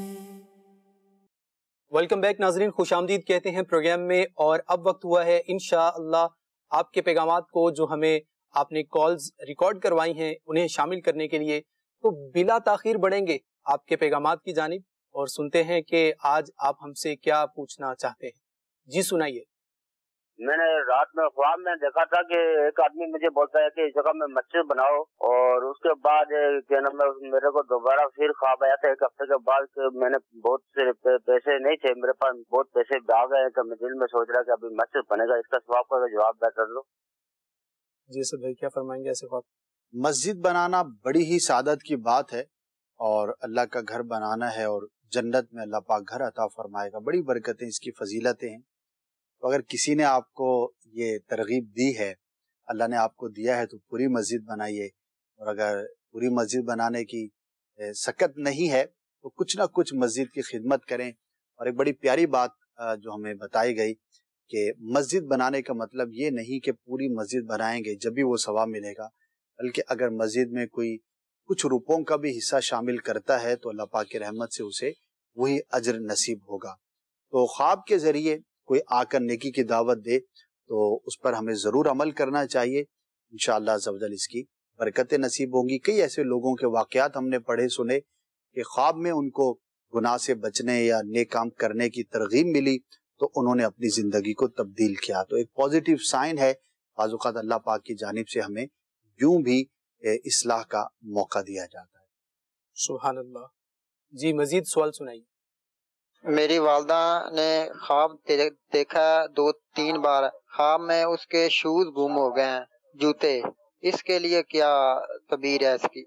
ویلکم بیک ناظرین، خوش آمدید کہتے ہیں پروگرام میں، اور اب وقت ہوا ہے انشاءاللہ آپ کے پیغامات کو جو ہمیں آپ نے کالز ریکارڈ کروائی ہیں انہیں شامل کرنے کے لیے. تو بلا تاخیر بڑھیں گے آپ کے پیغامات کی جانب اور سنتے ہیں کہ آج آپ ہم سے کیا پوچھنا چاہتے ہیں. جی سنائیے. میں نے رات میں خواب میں دیکھا تھا کہ ایک آدمی مجھے بولتا ہے کہ اس جگہ میں مسجد بناؤ، اور اس کے بعد کیا نام ہے میرے کو دوبارہ پھر خواب آیا تھا ایک ہفتے کے بعد کہ میں نے بہت سے پیسے نہیں تھے میرے پاس، بہت پیسے آ گئے تو میں دل میں سوچ رہا کہ ابھی مسجد بنے گا. اس کا ثواب کا جواب بہتر دو. جی سر بھائی کیا فرمائیں گے ایسے خواب؟ مسجد بنانا بڑی ہی سعادت کی بات ہے، اور اللہ کا گھر بنانا ہے، اور جنت میں اللہ پاک گھر عطا فرمائے گا. بڑی برکتیں اس کی فضیلتیں ہیں. تو اگر کسی نے آپ کو یہ ترغیب دی ہے، اللہ نے آپ کو دیا ہے، تو پوری مسجد بنائیے. اور اگر پوری مسجد بنانے کی سکت نہیں ہے تو کچھ نہ کچھ مسجد کی خدمت کریں. اور ایک بڑی پیاری بات جو ہمیں بتائی گئی کہ مسجد بنانے کا مطلب یہ نہیں کہ پوری مسجد بنائیں گے جب بھی وہ ثواب ملے گا، بلکہ اگر مسجد میں کوئی کچھ روپوں کا بھی حصہ شامل کرتا ہے تو اللہ پاک کی رحمت سے اسے وہی اجر نصیب ہوگا. تو خواب کے ذریعے کوئی آ کر نیکی کی دعوت دے تو اس پر ہمیں ضرور عمل کرنا چاہیے، انشاءاللہ عز و جل اس کی برکتیں نصیب ہوں گی۔ کئی ایسے لوگوں کے واقعات ہم نے پڑھے سنے کہ خواب میں ان کو گناہ سے بچنے یا نیک کام کرنے کی ترغیب ملی تو انہوں نے اپنی زندگی کو تبدیل کیا۔ تو ایک پازیٹیو سائن ہے، بعض اوقات اللہ پاک کی جانب سے ہمیں یوں بھی اصلاح کا موقع دیا جاتا ہے۔ سبحان اللہ۔ جی مزید سوال سنائیے۔ میری والدہ نے خواب دیکھا دو تین بار، خواب میں اس کے شوز گم ہو گئے ہیں، جوتے، اس کے لیے کیا تعبیر ہے اس کی؟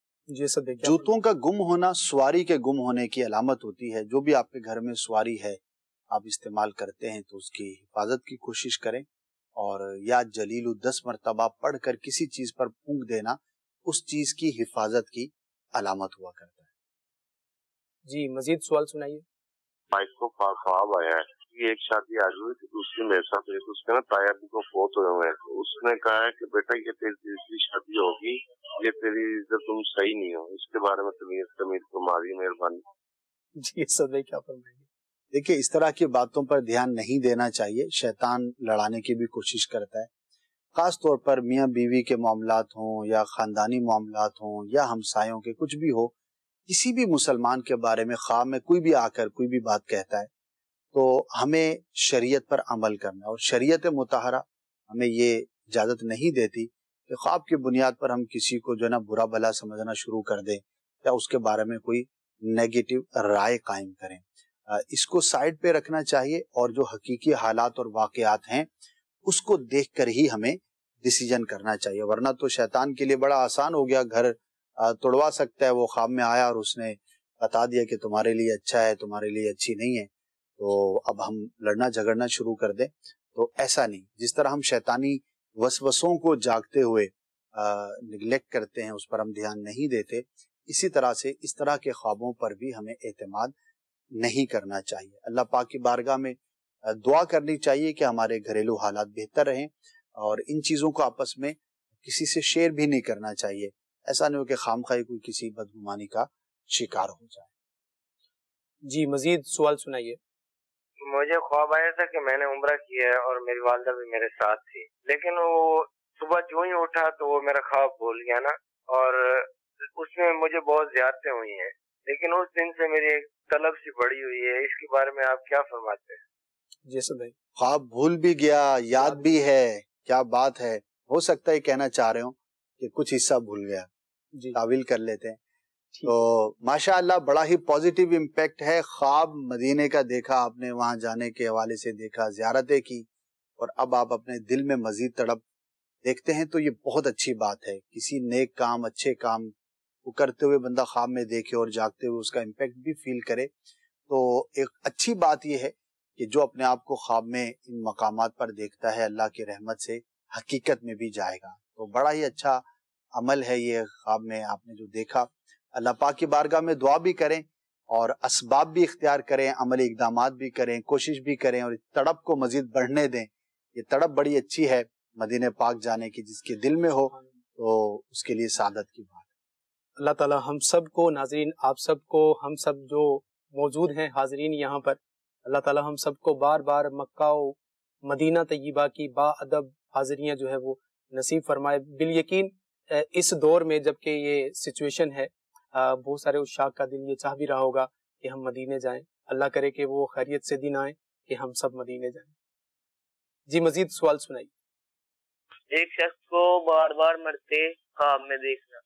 جوتوں کا گم ہونا سواری کے گم ہونے کی علامت ہوتی ہے۔ جو بھی آپ کے گھر میں سواری ہے آپ استعمال کرتے ہیں تو اس کی حفاظت کی کوشش کریں، اور یا جلیل دس مرتبہ پڑھ کر کسی چیز پر پھونک دینا اس چیز کی حفاظت کی علامت ہوا کرتا ہے۔ جی مزید سوال سنائیے۔ بھائی کو خواب آیا ہے کہ ایک شادی آ گئی تھی، دوسری میرے ساتھ ہوئی، اس کے نا تایا ابو کو فوت ہوئے ہوئے ہیں، اس نے کہا ہے کہ بیٹا یہ تیری تیسری شادی ہوگی، یہ تیری تم صحیح نہیں ہو، اس کے بارے میں تمیز تمیز کو ماری مہربانی۔ جی صدقے کیا فرمائیں گے؟ دیکھیے اس طرح کی باتوں پر دھیان نہیں دینا چاہیے، شیطان لڑانے کی بھی کوشش کرتا ہے، خاص طور پر میاں بیوی کے معاملات ہوں یا خاندانی معاملات ہوں یا ہمسایوں کے کچھ بھی ہو، کسی بھی مسلمان کے بارے میں خواب میں کوئی بھی آ کر کوئی بھی بات کہتا ہے تو ہمیں شریعت پر عمل کرنا ہے، اور شریعت مطہرہ ہمیں یہ اجازت نہیں دیتی کہ خواب کی بنیاد پر ہم کسی کو جو ہے نا برا بھلا سمجھنا شروع کر دیں یا اس کے بارے میں کوئی نیگیٹو رائے قائم کریں۔ اس کو سائڈ پہ رکھنا چاہیے، اور جو حقیقی حالات اور واقعات ہیں اس کو دیکھ کر ہی ہمیں ڈیسیجن کرنا چاہیے، ورنہ تو شیطان کے لیے بڑا آسان ہو گیا، گھر توڑوا سکتا ہے، وہ خواب میں آیا اور اس نے بتا دیا کہ تمہارے لیے اچھا ہے، تمہارے لیے اچھی نہیں ہے، تو اب ہم لڑنا جھگڑنا شروع کر دیں۔ تو ایسا نہیں، جس طرح ہم شیطانی وسوسوں کو جاگتے ہوئے نگلیکٹ کرتے ہیں، اس پر ہم دھیان نہیں دیتے، اسی طرح سے اس طرح کے خوابوں پر بھی ہمیں اعتماد نہیں کرنا چاہیے۔ اللہ پاک کی بارگاہ میں دعا کرنی چاہیے کہ ہمارے گھریلو حالات بہتر رہیں، اور ان چیزوں کو آپس میں کسی سے شیئر بھی نہیں کرنا چاہیے، ایسا نہیں ہو کہ خامخواہ کوئی کسی بدگمانی کا شکار ہو جائے۔ جی مزید سوال سنائیے۔ مجھے خواب آیا تھا کہ میں نے عمرہ کیا ہے اور میری والدہ بھی میرے ساتھ تھی، لیکن وہ صبح جو ہی اٹھا تو وہ میرا خواب بھول گیا نا، اور اس میں مجھے بہت زیادتیں ہوئی ہیں، لیکن اس دن سے میری ایک طلب سی بڑی ہوئی ہے، اس کے بارے میں آپ کیا فرماتے ہیں؟ جیسے بھائی خواب بھول بھی گیا، یاد بھی ہے، کیا بات ہے، ہو سکتا ہے کہنا چاہ رہے ہوں کہ کچھ حصہ بھول گیا، تعویل کر لیتے ہیں۔ تو ماشاءاللہ بڑا ہی پازیٹیو امپیکٹ ہے، خواب مدینے کا دیکھا آپ نے، وہاں جانے کے حوالے سے دیکھا، زیارتیں کی، اور اب آپ اپنے دل میں مزید تڑپ دیکھتے ہیں، تو یہ بہت اچھی بات ہے۔ کسی نیک کام، اچھے کام کو کرتے ہوئے بندہ خواب میں دیکھے اور جاگتے ہوئے اس کا امپیکٹ بھی فیل کرے، تو ایک اچھی بات یہ ہے کہ جو اپنے آپ کو خواب میں ان مقامات پر دیکھتا ہے، اللہ کی رحمت سے حقیقت میں بھی جائے گا۔ تو بڑا ہی اچھا عمل ہے یہ، خواب میں آپ نے جو دیکھا۔ اللہ پاک کی بارگاہ میں دعا بھی کریں اور اسباب بھی اختیار کریں، عملی اقدامات بھی کریں، کوشش بھی کریں، اور تڑپ کو مزید بڑھنے دیں۔ یہ تڑپ بڑی اچھی ہے مدینہ پاک جانے کی، جس کے دل میں ہو تو اس کے لیے سعادت کی بات۔ اللہ تعالی ہم سب کو، ناظرین آپ سب کو، ہم سب جو موجود ہیں حاضرین یہاں پر، اللہ تعالی ہم سب کو بار بار مکہ و مدینہ طیبہ کی با ادب حاضریاں جو ہے وہ نصیب فرمائے۔ بالیقین اس دور میں جب کہ یہ سچویشن ہے، بہت سارے عشاق کا دل یہ چاہ بھی رہا ہوگا کہ ہم مدینے جائیں، اللہ کرے کہ وہ خیریت سے دن آئے کہ ہم سب مدینے جائیں۔ جی مزید سوال سنائیے۔ ایک شخص کو بار بار مرتے خواب میں دیکھنا،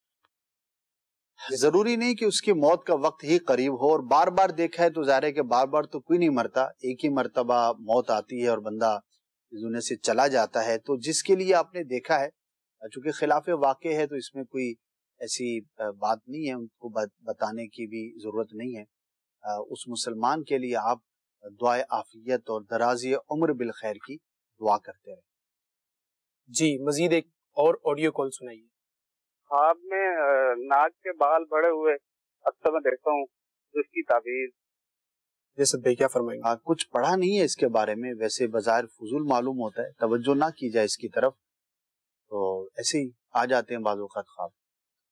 ضروری نہیں کہ اس کی موت کا وقت ہی قریب ہو، اور بار بار دیکھا ہے تو ظاہر ہے کہ بار بار تو کوئی نہیں مرتا، ایک ہی مرتبہ موت آتی ہے اور بندہ اس دنیا سے چلا جاتا ہے۔ تو جس کے لیے آپ نے دیکھا ہے، چونکہ خلاف واقع ہے تو اس میں کوئی ایسی بات نہیں ہے، ان کو بتانے کی بھی ضرورت نہیں ہے۔ اس مسلمان کے لیے آپ دعائے عافیت اور درازی عمر بالخیر کی دعا کرتے رہیں۔ جی مزید ایک اور آڈیو کال سنائیے۔ خواب میں ناک کے بال بڑے ہوئے اکثر میں دیکھتا ہوں، اس کی تعبیر جیسے بھائی کیا فرمائیں گے؟ کچھ پڑھا نہیں ہے اس کے بارے میں، ویسے بظاہر فضول معلوم ہوتا ہے، توجہ نہ کی جائے اس کی طرف، تو ایسے ہی آ جاتے ہیں بعض اوقات خواب۔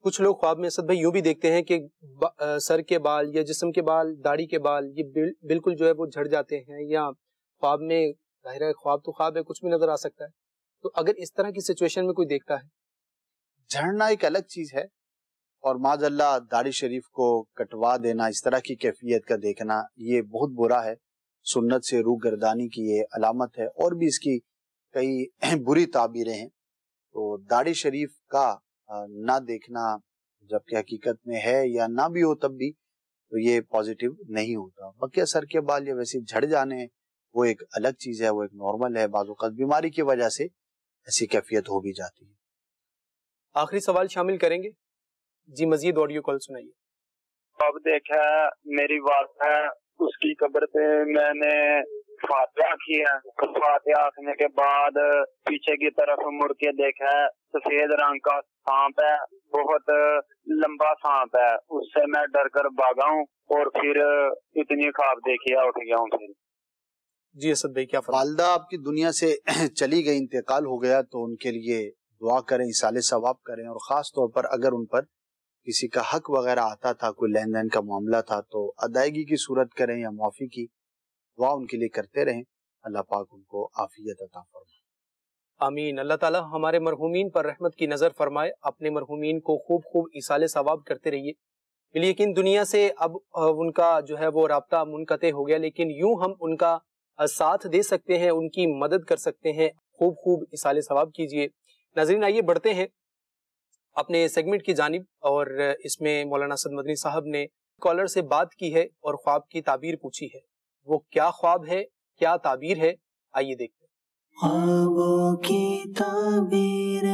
کچھ لوگ خواب میں اسد بھائی یوں بھی دیکھتے ہیں کہ سر کے بال یا جسم کے بال، داڑھی کے بال یہ بالکل جو ہے وہ جھڑ جاتے ہیں، یا خواب میں ظاہر ہے خواب تو خواب ہے، کچھ بھی نظر آ سکتا ہے. تو اگر اس طرح کی سچویشن میں کوئی دیکھتا ہے، جھڑنا ایک الگ چیز ہے، اور معاذ اللہ داڑھی شریف کو کٹوا دینا، اس طرح کی کیفیت کا دیکھنا یہ بہت برا ہے. سنت سے روح گردانی کی یہ علامت ہے، اور بھی اس کی کئی بری تعبیریں ہیں. تو داڑھی شریف کا نہ دیکھنا جبکہ حقیقت میں ہے یا نہ بھی ہو تب بھی تو یہ پازیٹیو نہیں ہوتا. باقی سر کے بال یا ویسے جھڑ جانے وہ ایک الگ چیز ہے، وہ ایک نارمل ہے. بعض اوقات بیماری کی وجہ سے ایسی کیفیت ہو بھی جاتی ہے. آخری سوال شامل کریں گے جی، مزید آڈیو کال سنائیے. اب دیکھا میری والدہ ہے، اس کی قبر پہ میں نے فاتحہ کیا. فاتحہ کرنے کے بعد پیچھے کی طرف مڑ کے دیکھا ہے، سفید رنگ کا سانپ ہے، بہت لمبا سانپ ہے. اس سے میں ڈر کر بھاگا ہوں اور پھر اتنی خواب دیکھی اٹھ گیا ہوں. پھر جی اسد بھائی کیا فرمائیں؟ والدہ آپ کی دنیا سے چلی گئی، انتقال ہو گیا، تو ان کے لیے دعا کریں، اصالہ ثواب کریں، اور خاص طور پر اگر ان پر کسی کا حق وغیرہ آتا تھا، کوئی لین دین کا معاملہ تھا، تو ادائیگی کی صورت کریں یا معافی کی دعا ان کے لیے کرتے رہیں. اللہ پاک ان کو عافیت عطا فرمائے. آمین. اللہ تعالی ہمارے مرحومین پر رحمت کی نظر فرمائے. اپنے مرحومین کو خوب خوب ایصال ثواب کرتے رہیے. لیکن دنیا سے اب ان کا جو ہے وہ رابطہ منقطع ہو گیا، لیکن یوں ہم ان کا ساتھ دے سکتے ہیں، ان کی مدد کر سکتے ہیں. خوب خوب ایصال ثواب کیجیے. ناظرین آئیے بڑھتے ہیں اپنے سیگمنٹ کی جانب، اور اس میں مولانا اسد مدنی صاحب نے کالر سے بات کی ہے اور خواب کی تعبیر پوچھی ہے. وہ کیا خواب ہے، کیا تعبیر ہے، آئیے دیکھتے ہیں. خوابوں کی تعبیر.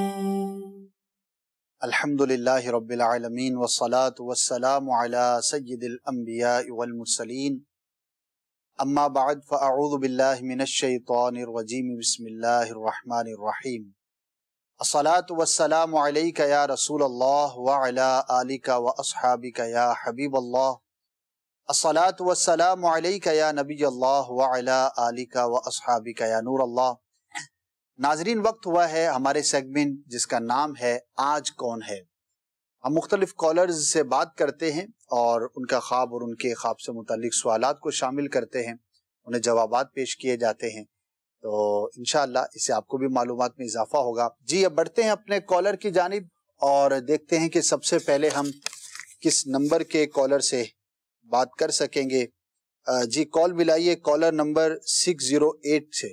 الحمدللہ رب العالمین والصلاة والسلام علی سید الانبیاء والمرسلین. اما بعد فاعوذ باللہ من الشیطان الرجیم. بسم اللہ الرحمن الرحیم. الصلاة والسلام علیک یا رسول اللہ وعلی آلک واصحابک یا حبیب اللہ. الصلاة والسلام علیک یا نبی اللہ وعلی آلک واصحابک یا نور اللہ. ناظرین وقت ہوا ہے ہمارے سیگمنٹ جس کا نام ہے آج کون ہے. ہم مختلف کالرز سے بات کرتے ہیں اور ان کا خواب اور ان کے خواب سے متعلق سوالات کو شامل کرتے ہیں، انہیں جوابات پیش کیے جاتے ہیں. تو انشاءاللہ اس سے آپ کو بھی معلومات میں اضافہ ہوگا. جی اب بڑھتے ہیں اپنے کالر کی جانب اور دیکھتے ہیں کہ سب سے پہلے ہم کس نمبر کے کالر سے بات کر سکیں گے. جی کال ملائیے caller number six zero eight سے.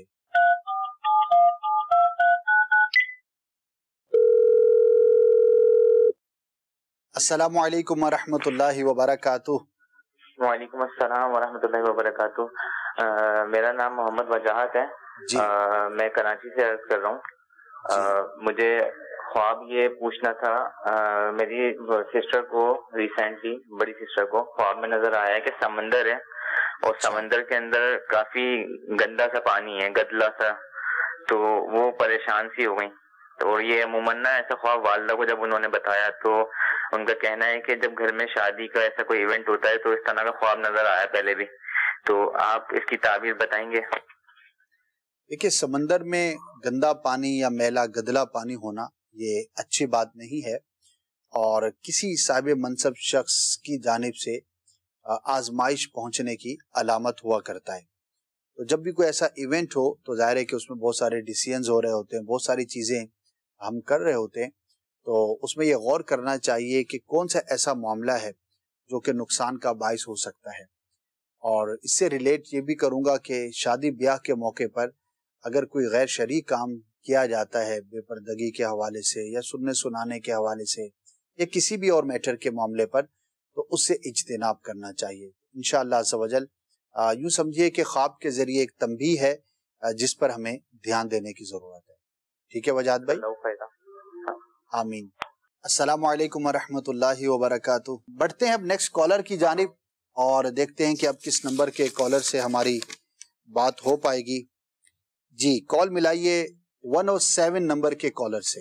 السلام علیکم ورحمۃ اللہ وبرکاتہ. وعلیکم السلام ورحمۃ اللہ وبرکاتہ. میرا نام محمد وجاہت ہے. جی. آ, میں کراچی سے عرض کر رہا ہوں. آ, مجھے خواب یہ پوچھنا تھا، آ, میری سسٹر کو ریسنٹلی بڑی سسٹر کو خواب میں نظر آیا ہے کہ سمندر ہے اور سمندر کے اندر کافی گندا سا پانی ہے، گدلا سا، تو وہ پریشان سی ہو گئی. اور یہ عموماً نا ایسا خواب والدہ کو جب انہوں نے بتایا تو ان کا کہنا ہے کہ جب گھر میں شادی کا ایسا کوئی ایونٹ ہوتا ہے تو اس طرح کا خواب نظر آیا پہلے بھی. تو آپ اس کی تعبیر بتائیں گے؟ دیکھیے سمندر میں گندا پانی یا میلا گدلا پانی ہونا یہ اچھی بات نہیں ہے، اور کسی صاحب منصب شخص کی جانب سے آزمائش پہنچنے کی علامت ہوا کرتا ہے. تو جب بھی کوئی ایسا ایونٹ ہو تو ظاہر ہے کہ اس میں بہت سارے ڈیسیژنز ہو رہے ہوتے ہیں، بہت ساری چیزیں ہم کر رہے ہوتے ہیں. تو اس میں یہ غور کرنا چاہیے کہ کون سا ایسا معاملہ ہے جو کہ نقصان کا باعث ہو سکتا ہے. اور اس سے ریلیٹ یہ بھی کروں گا کہ شادی بیاہ کے موقع پر اگر کوئی غیر شرعی کام کیا جاتا ہے بے پردگی کے حوالے سے یا سننے سنانے کے حوالے سے یا کسی بھی اور میٹر کے معاملے پر، تو اس سے اجتناب کرنا چاہیے انشاءاللہ عز و جل. یوں سمجھیے کہ خواب کے ذریعے ایک تنبیہ ہے جس پر ہمیں دھیان دینے کی ضرورت ہے. ٹھیک ہے وجاد بھائی؟ آمین. السلام علیکم ورحمۃ اللہ وبرکاتہ. بڑھتے ہیں اب نیکسٹ کالر کی جانب اور دیکھتے ہیں کہ اب کس نمبر کے کالر سے ہماری بات ہو پائے گی. جی کال ملائیے ون او سیون نمبر کے کالر سے.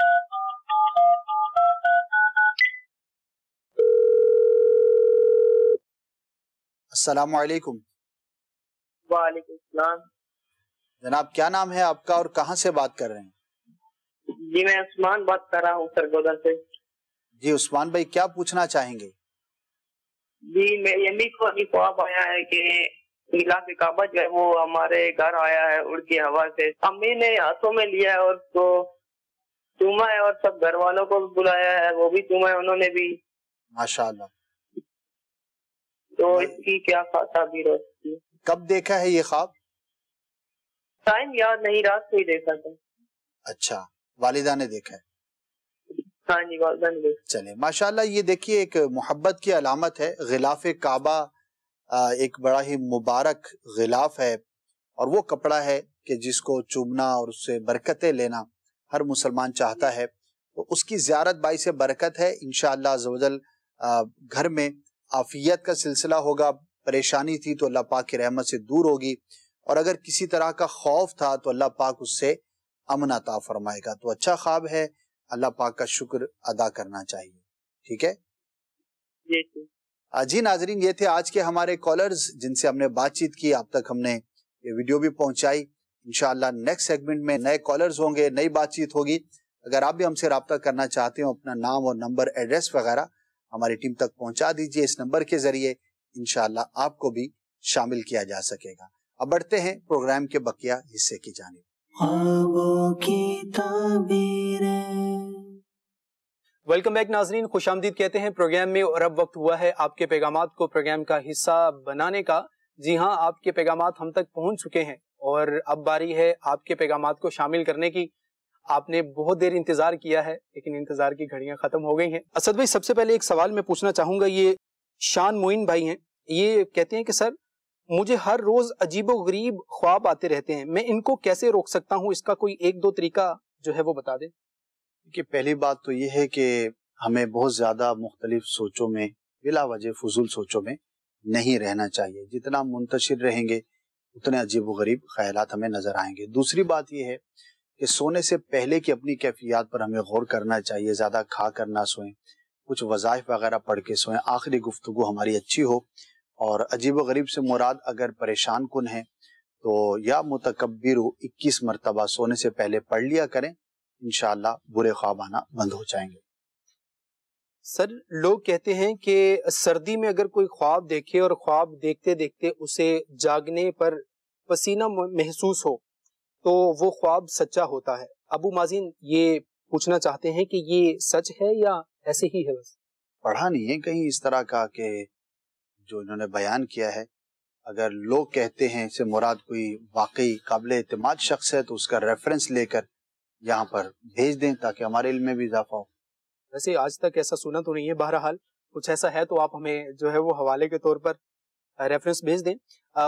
السلام علیکم. وعلیکم السلام. جناب کیا نام ہے آپ کا اور کہاں سے بات کر رہے ہیں؟ جی میں عثمان بات کر رہا ہوں سرگودا سے. جی عثمان بھائی کیا پوچھنا چاہیں گے؟ جی میری امی کو ابھی خواب آیا ہے کہ غلاف کعبہ جو ہے وہ ہمارے گھر آیا ہے اڑ کے ہوا سے. امی نے ہاتھوں میں لیا ہے اور اس کو چوما ہے اور سب گھر والوں کو بلایا ہے, وہ بھی چوما ہے انہوں نے بھی. ماشاء اللہ. تو اس کی کیا تعبیر ہوتی ہے؟ کب دیکھا ہے یہ خواب؟ ٹائم یاد نہیں, رات کو ہی دیکھا تھا. اچھا, والدہ نے دیکھا ہے؟ ہاں جی والدہ نے دیکھا. چلے ماشاءاللہ. یہ دیکھیے ایک محبت کی علامت ہے. غلاف کعبہ ایک بڑا ہی مبارک غلاف ہے, اور وہ کپڑا ہے کہ جس کو چومنا اور اس سے برکتیں لینا ہر مسلمان چاہتا ہے. تو اس کی زیارت باعث برکت ہے. انشاءاللہ عز و جل گھر میں عافیت کا سلسلہ ہوگا. پریشانی تھی تو اللہ پاک کی رحمت سے دور ہوگی, اور اگر کسی طرح کا خوف تھا تو اللہ پاک اس سے امن عطا فرمائے گا. تو اچھا خواب ہے, اللہ پاک کا شکر ادا کرنا چاہیے. ٹھیک ہے جی ناظرین, یہ تھے آج کے ہمارے کالرز جن سے ہم نے بات چیت کی. آپ تک ہم نے یہ ویڈیو بھی پہنچائی. انشاءاللہ نیکسٹ سیگمنٹ میں نئے کالرز ہوں گے, نئی بات چیت ہوگی. اگر آپ بھی ہم سے رابطہ کرنا چاہتے ہو, اپنا نام اور نمبر ایڈریس وغیرہ ہماری ٹیم تک پہنچا دیجئے. اس نمبر کے ذریعے انشاءاللہ آپ کو بھی شامل کیا جا سکے گا. اب بڑھتے ہیں پروگرام کے بقیہ حصے کی جانب. خوابوں کی تعبیریں. ویلکم بیک ناظرین, خوش آمدید کہتے ہیں پروگرام میں, اور اب وقت ہوا ہے آپ کے پیغامات کو پروگرام کا حصہ بنانے کا. جی ہاں, آپ کے پیغامات ہم تک پہنچ چکے ہیں, اور اب باری ہے آپ کے پیغامات کو شامل کرنے کی. آپ نے بہت دیر انتظار کیا ہے, لیکن انتظار کی گھڑیاں ختم ہو گئی ہیں. اسد بھائی, سب سے پہلے ایک سوال میں پوچھنا چاہوں گا. یہ شان معین بھائی ہیں, یہ کہتے ہیں کہ سر مجھے ہر روز عجیب و غریب خواب آتے رہتے ہیں, میں ان کو کیسے روک سکتا ہوں؟ اس کا کوئی ایک دو طریقہ جو ہے وہ بتا دیں. کہ پہلی بات تو یہ ہے کہ ہمیں بہت زیادہ مختلف سوچوں میں, بلا وجہ فضول سوچوں میں نہیں رہنا چاہیے. جتنا منتشر رہیں گے اتنے عجیب و غریب خیالات ہمیں نظر آئیں گے. دوسری بات یہ ہے کہ سونے سے پہلے کی اپنی کیفیات پر ہمیں غور کرنا چاہیے. زیادہ کھا کر نہ سوئیں, کچھ وظائف وغیرہ پڑھ کے سوئیں, آخری گفتگو ہماری اچھی ہو. اور عجیب و غریب سے مراد اگر پریشان کن ہے تو یا متکبر اکیس مرتبہ سونے سے پہلے پڑھ لیا کریں, انشاءاللہ برے خواب آنا بند ہو جائیں گے. سر لوگ کہتے ہیں کہ سردی میں اگر کوئی خواب دیکھے اور خواب دیکھتے دیکھتے اسے جاگنے پر پسینہ محسوس ہو تو وہ خواب سچا ہوتا ہے. ابو مازین یہ پوچھنا چاہتے ہیں کہ یہ سچ ہے یا ایسے ہی ہے؟ بس پڑھا نہیں ہے کہیں اس طرح کا کہ جو انہوں نے بیان کیا ہے. اگر لوگ کہتے ہیں اس سے مراد کوئی واقعی قابل اعتماد شخص ہے تو اس کا ریفرنس لے کر یہاں پر بھیج دیں تاکہ ہمارے علم میں بھی اضافہ ہو. ویسے آج تک ایسا سنا تو نہیں ہے, بہرحال کچھ ایسا ہے تو آپ ہمیں جو ہے وہ حوالے کے طور پر ریفرنس بھیج دیں.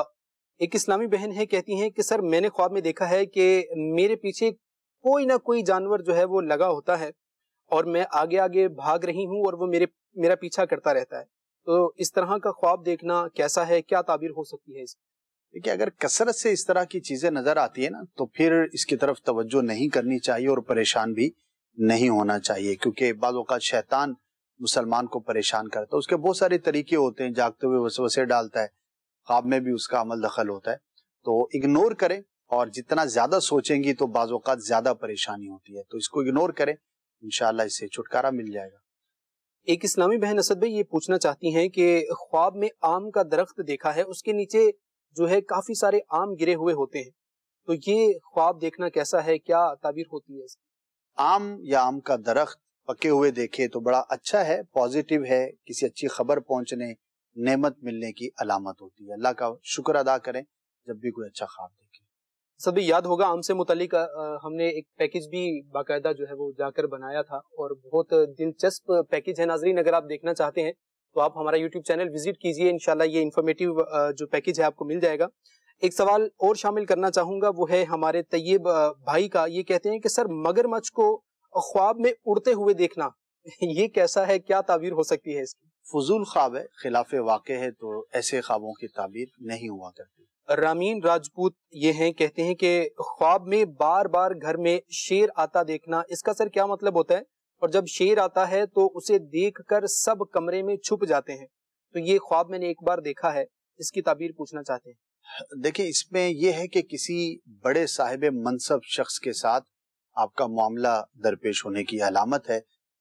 ایک اسلامی بہن ہے, کہتی ہیں کہ سر میں نے خواب میں دیکھا ہے کہ میرے پیچھے کوئی نہ کوئی جانور جو ہے وہ لگا ہوتا ہے اور میں آگے آگے بھاگ رہی ہوں اور وہ میرے میرا پیچھا کرتا رہتا ہے. تو اس طرح کا خواب دیکھنا کیسا ہے, کیا تعبیر ہو سکتی ہے اس کی؟ دیکھیے اگر کثرت سے اس طرح کی چیزیں نظر آتی ہے نا تو پھر اس کی طرف توجہ نہیں کرنی چاہیے اور پریشان بھی نہیں ہونا چاہیے, کیونکہ بعض اوقات شیطان مسلمان کو پریشان کرتا ہے. اس کے بہت سارے طریقے ہوتے ہیں, جاگتے ہوئے وسوسے ڈالتا ہے, خواب میں بھی اس کا عمل دخل ہوتا ہے. تو اگنور کریں, اور جتنا زیادہ سوچیں گی تو بعض اوقات زیادہ پریشانی ہوتی ہے, تو اس کو اگنور کریں, انشاءاللہ اس سے چھٹکارا مل جائے گا. ایک اسلامی بہن اسد بھائی یہ پوچھنا چاہتی ہیں کہ خواب میں آم کا درخت دیکھا ہے, اس کے نیچے جو ہے کافی سارے آم گرے ہوئے ہوتے ہیں, تو یہ خواب دیکھنا کیسا ہے, کیا تعبیر ہوتی ہے اس کی؟ آم یا آم کا درخت پکے ہوئے دیکھے تو بڑا اچھا ہے, پازیٹیو ہے, کسی اچھی خبر پہنچنے, نعمت ملنے کی علامت ہوتی ہے. اللہ کا شکر ادا کریں جب بھی کوئی اچھا خواب دیکھیں. سبھی یاد ہوگا آم سے متعلق ہم نے ایک پیکج بھی باقاعدہ جو ہے وہ جا کر بنایا تھا, اور بہت دلچسپ پیکج ہے. ناظرین اگر آپ دیکھنا چاہتے ہیں تو آپ ہمارا یوٹیوب چینل وزٹ کیجئے, انشاءاللہ یہ انفارمیٹیو جو پیکج ہے آپ کو مل جائے گا. ایک سوال اور شامل کرنا چاہوں گا, وہ ہے ہمارے طیب بھائی کا. یہ کہتے ہیں کہ سر مگر مچھ کو خواب میں اڑتے ہوئے دیکھنا یہ کیسا ہے, کیا تعبیر ہو سکتی ہے اس کی؟ فضول خواب ہے, خلاف واقع ہے, تو ایسے خوابوں کی تعبیر نہیں ہوا کرتی. رامین راجپوت یہ ہیں, کہتے ہیں کہ خواب میں بار بار گھر میں شیر آتا دیکھنا, اس کا سر کیا مطلب ہوتا ہے؟ اور جب شیر آتا ہے تو اسے دیکھ کر سب کمرے میں چھپ جاتے ہیں, تو یہ خواب میں نے ایک بار دیکھا ہے, اس کی تعبیر پوچھنا چاہتے ہیں. دیکھیں اس میں یہ ہے کہ کسی بڑے صاحب منصب شخص کے ساتھ آپ کا معاملہ درپیش ہونے کی علامت ہے.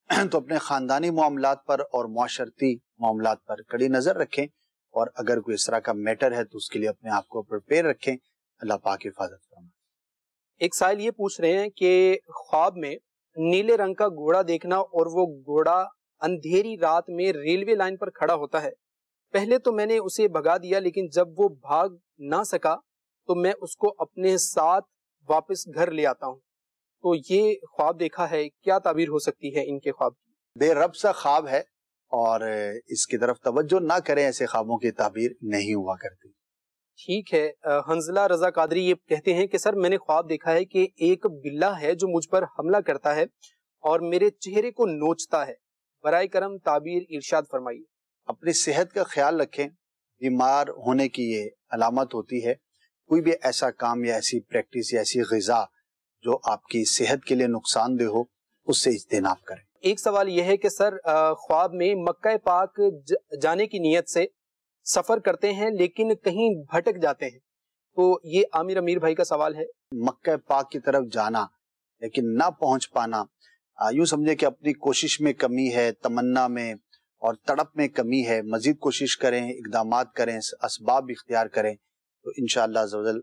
تو اپنے خاندانی معاملات پر اور معاشرتی معاملات پر کڑی نظر رکھیں، اور اگر کوئی اس طرح کا میٹر ہے تو اس کے لیے اپنے آپ کو پریپیئر رکھیں۔ اللہ پاک حفاظت فرمائے۔ ایک سائل یہ پوچھ رہے ہیں کہ خواب میں نیلے رنگ کا گھوڑا دیکھنا، اور وہ گھوڑا اندھیری رات میں ریلوے لائن پر کھڑا ہوتا ہے۔ پہلے تو میں نے اسے بھگا دیا، لیکن جب وہ بھاگ نہ سکا تو میں اس کو اپنے ساتھ واپس گھر لے آتا ہوں۔ تو یہ خواب دیکھا ہے، کیا تعبیر ہو سکتی ہے ان کے خواب کی؟ بے رب سا خواب ہے، اور اس کی طرف توجہ نہ کریں، ایسے خوابوں کی تعبیر نہیں ہوا کرتی۔ ٹھیک ہے۔ حنزلہ رضا قادری یہ کہتے ہیں کہ سر میں نے خواب دیکھا ہے کہ ایک بلہ ہے جو مجھ پر حملہ کرتا ہے اور میرے چہرے کو نوچتا ہے، برائے کرم تعبیر ارشاد فرمائیے۔ اپنی صحت کا خیال رکھیں، بیمار ہونے کی یہ علامت ہوتی ہے۔ کوئی بھی ایسا کام یا ایسی پریکٹس یا ایسی غذا جو آپ کی صحت کے لیے نقصان دہ ہو، اس سے اجتناب کریں۔ ایک سوال یہ ہے کہ سر خواب میں مکہ پاک جانے کی نیت سے سفر کرتے ہیں لیکن کہیں بھٹک جاتے ہیں، تو یہ عامر امیر بھائی کا سوال ہے۔ مکہ پاک کی طرف جانا لیکن نہ پہنچ پانا، یوں سمجھے کہ اپنی کوشش میں کمی ہے، تمنا میں اور تڑپ میں کمی ہے۔ مزید کوشش کریں، اقدامات کریں، اسباب اختیار کریں، تو انشاءاللہ عز و جل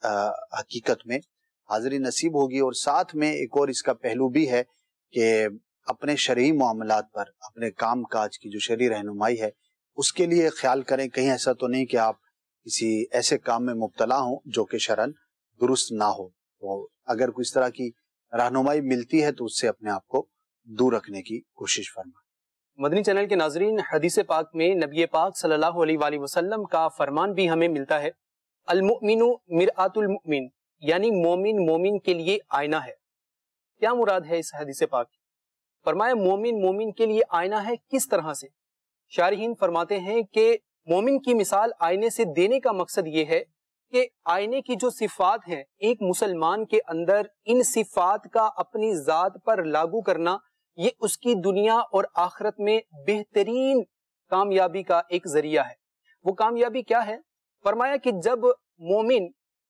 حقیقت میں حاضری نصیب ہوگی۔ اور ساتھ میں ایک اور اس کا پہلو بھی ہے کہ اپنے شرعی معاملات پر، اپنے کام کاج کی جو شرعی رہنمائی ہے اس کے لیے خیال کریں، کہیں ایسا تو نہیں کہ آپ کسی ایسے کام میں مبتلا ہوں جو کہ شرعن درست نہ ہو۔ تو اگر کوئی اس طرح کی رہنمائی ملتی ہے تو اس سے اپنے آپ کو دور رکھنے کی کوشش فرمائیں۔ مدنی چینل کے ناظرین، حدیث پاک میں نبی پاک صلی اللہ علیہ وآلہ وسلم کا فرمان بھی ہمیں ملتا ہے، المؤمن مرآت المؤمن، یعنی مومن مومن کے لیے آئینہ ہے۔ کیا مراد ہے اس حدیث پاک کی؟ فرمایا مومن مومن کے لیے آئینہ ہے، کس طرح سے؟ شارحین فرماتے ہیں کہ مومن کی مثال آئینے سے دینے کا مقصد یہ ہے کہ آئینے کی جو صفات ہیں ایک مسلمان کے اندر، ان صفات کا اپنی ذات پر لاگو کرنا، یہ اس کی دنیا اور آخرت میں بہترین کامیابی کا ایک ذریعہ ہے۔ وہ کامیابی کیا ہے؟ فرمایا کہ جب مومن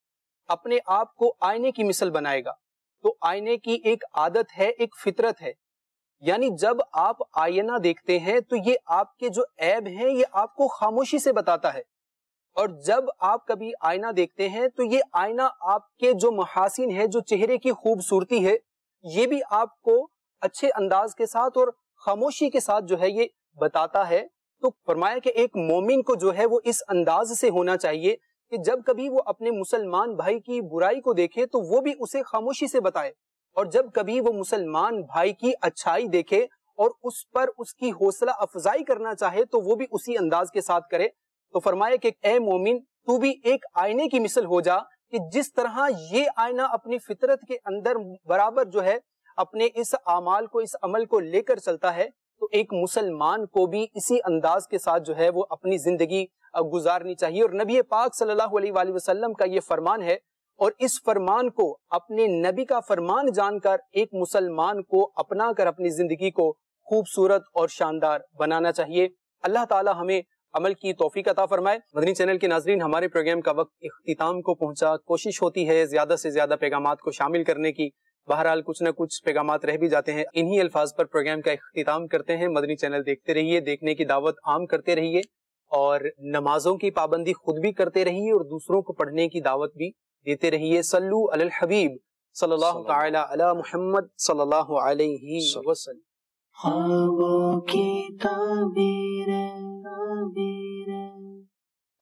اپنے آپ کو آئینے کی مثل بنائے گا تو آئینے کی ایک عادت ہے، ایک فطرت ہے، یعنی جب آپ آئینہ دیکھتے ہیں تو یہ آپ کے جو عیب ہیں یہ آپ کو خاموشی سے بتاتا ہے، اور جب آپ کبھی آئینہ دیکھتے ہیں تو یہ آئینہ آپ کے جو محاسن ہے، جو چہرے کی خوبصورتی ہے، یہ بھی آپ کو اچھے انداز کے ساتھ اور خاموشی کے ساتھ جو ہے یہ بتاتا ہے۔ تو فرمایا کہ ایک مومن کو جو ہے وہ اس انداز سے ہونا چاہیے کہ جب کبھی وہ اپنے مسلمان بھائی کی برائی کو دیکھے تو وہ بھی اسے خاموشی سے بتائے، اور جب کبھی وہ مسلمان بھائی کی اچھائی دیکھے اور اس پر اس کی حوصلہ افزائی کرنا چاہے تو وہ بھی اسی انداز کے ساتھ کرے۔ تو فرمایا کہ اے مومن، تو بھی ایک آئینے کی مثل ہو جا کہ جس طرح یہ آئینہ اپنی فطرت کے اندر برابر جو ہے اپنے اس اعمال کو، اس عمل کو لے کر چلتا ہے، تو ایک مسلمان کو بھی اسی انداز کے ساتھ جو ہے وہ اپنی زندگی گزارنی چاہیے۔ اور نبی پاک صلی اللہ علیہ وآلہ وسلم کا یہ فرمان ہے، اور اس فرمان کو اپنے نبی کا فرمان جان کر ایک مسلمان کو اپنا کر اپنی زندگی کو خوبصورت اور شاندار بنانا چاہیے۔ اللہ تعالی ہمیں عمل کی توفیق عطا فرمائے۔ مدنی چینل کے ناظرین، ہمارے پروگرام کا وقت اختتام کو پہنچا۔ کوشش ہوتی ہے زیادہ سے زیادہ پیغامات کو شامل کرنے کی، بہرحال کچھ نہ کچھ پیغامات رہ بھی جاتے ہیں۔ انہی الفاظ پر پروگرام کا اختتام کرتے ہیں۔ مدنی چینل دیکھتے رہیے، دیکھنے کی دعوت عام کرتے رہیے، اور نمازوں کی پابندی خود بھی کرتے رہیے اور دوسروں کو پڑھنے کی دعوت بھی دیتے رہیے۔ صلو علی الحبیب صلی اللہ تعالی علی محمد صلی اللہ علیہ وسلم۔ خوابوں کی تعبیر تعبیر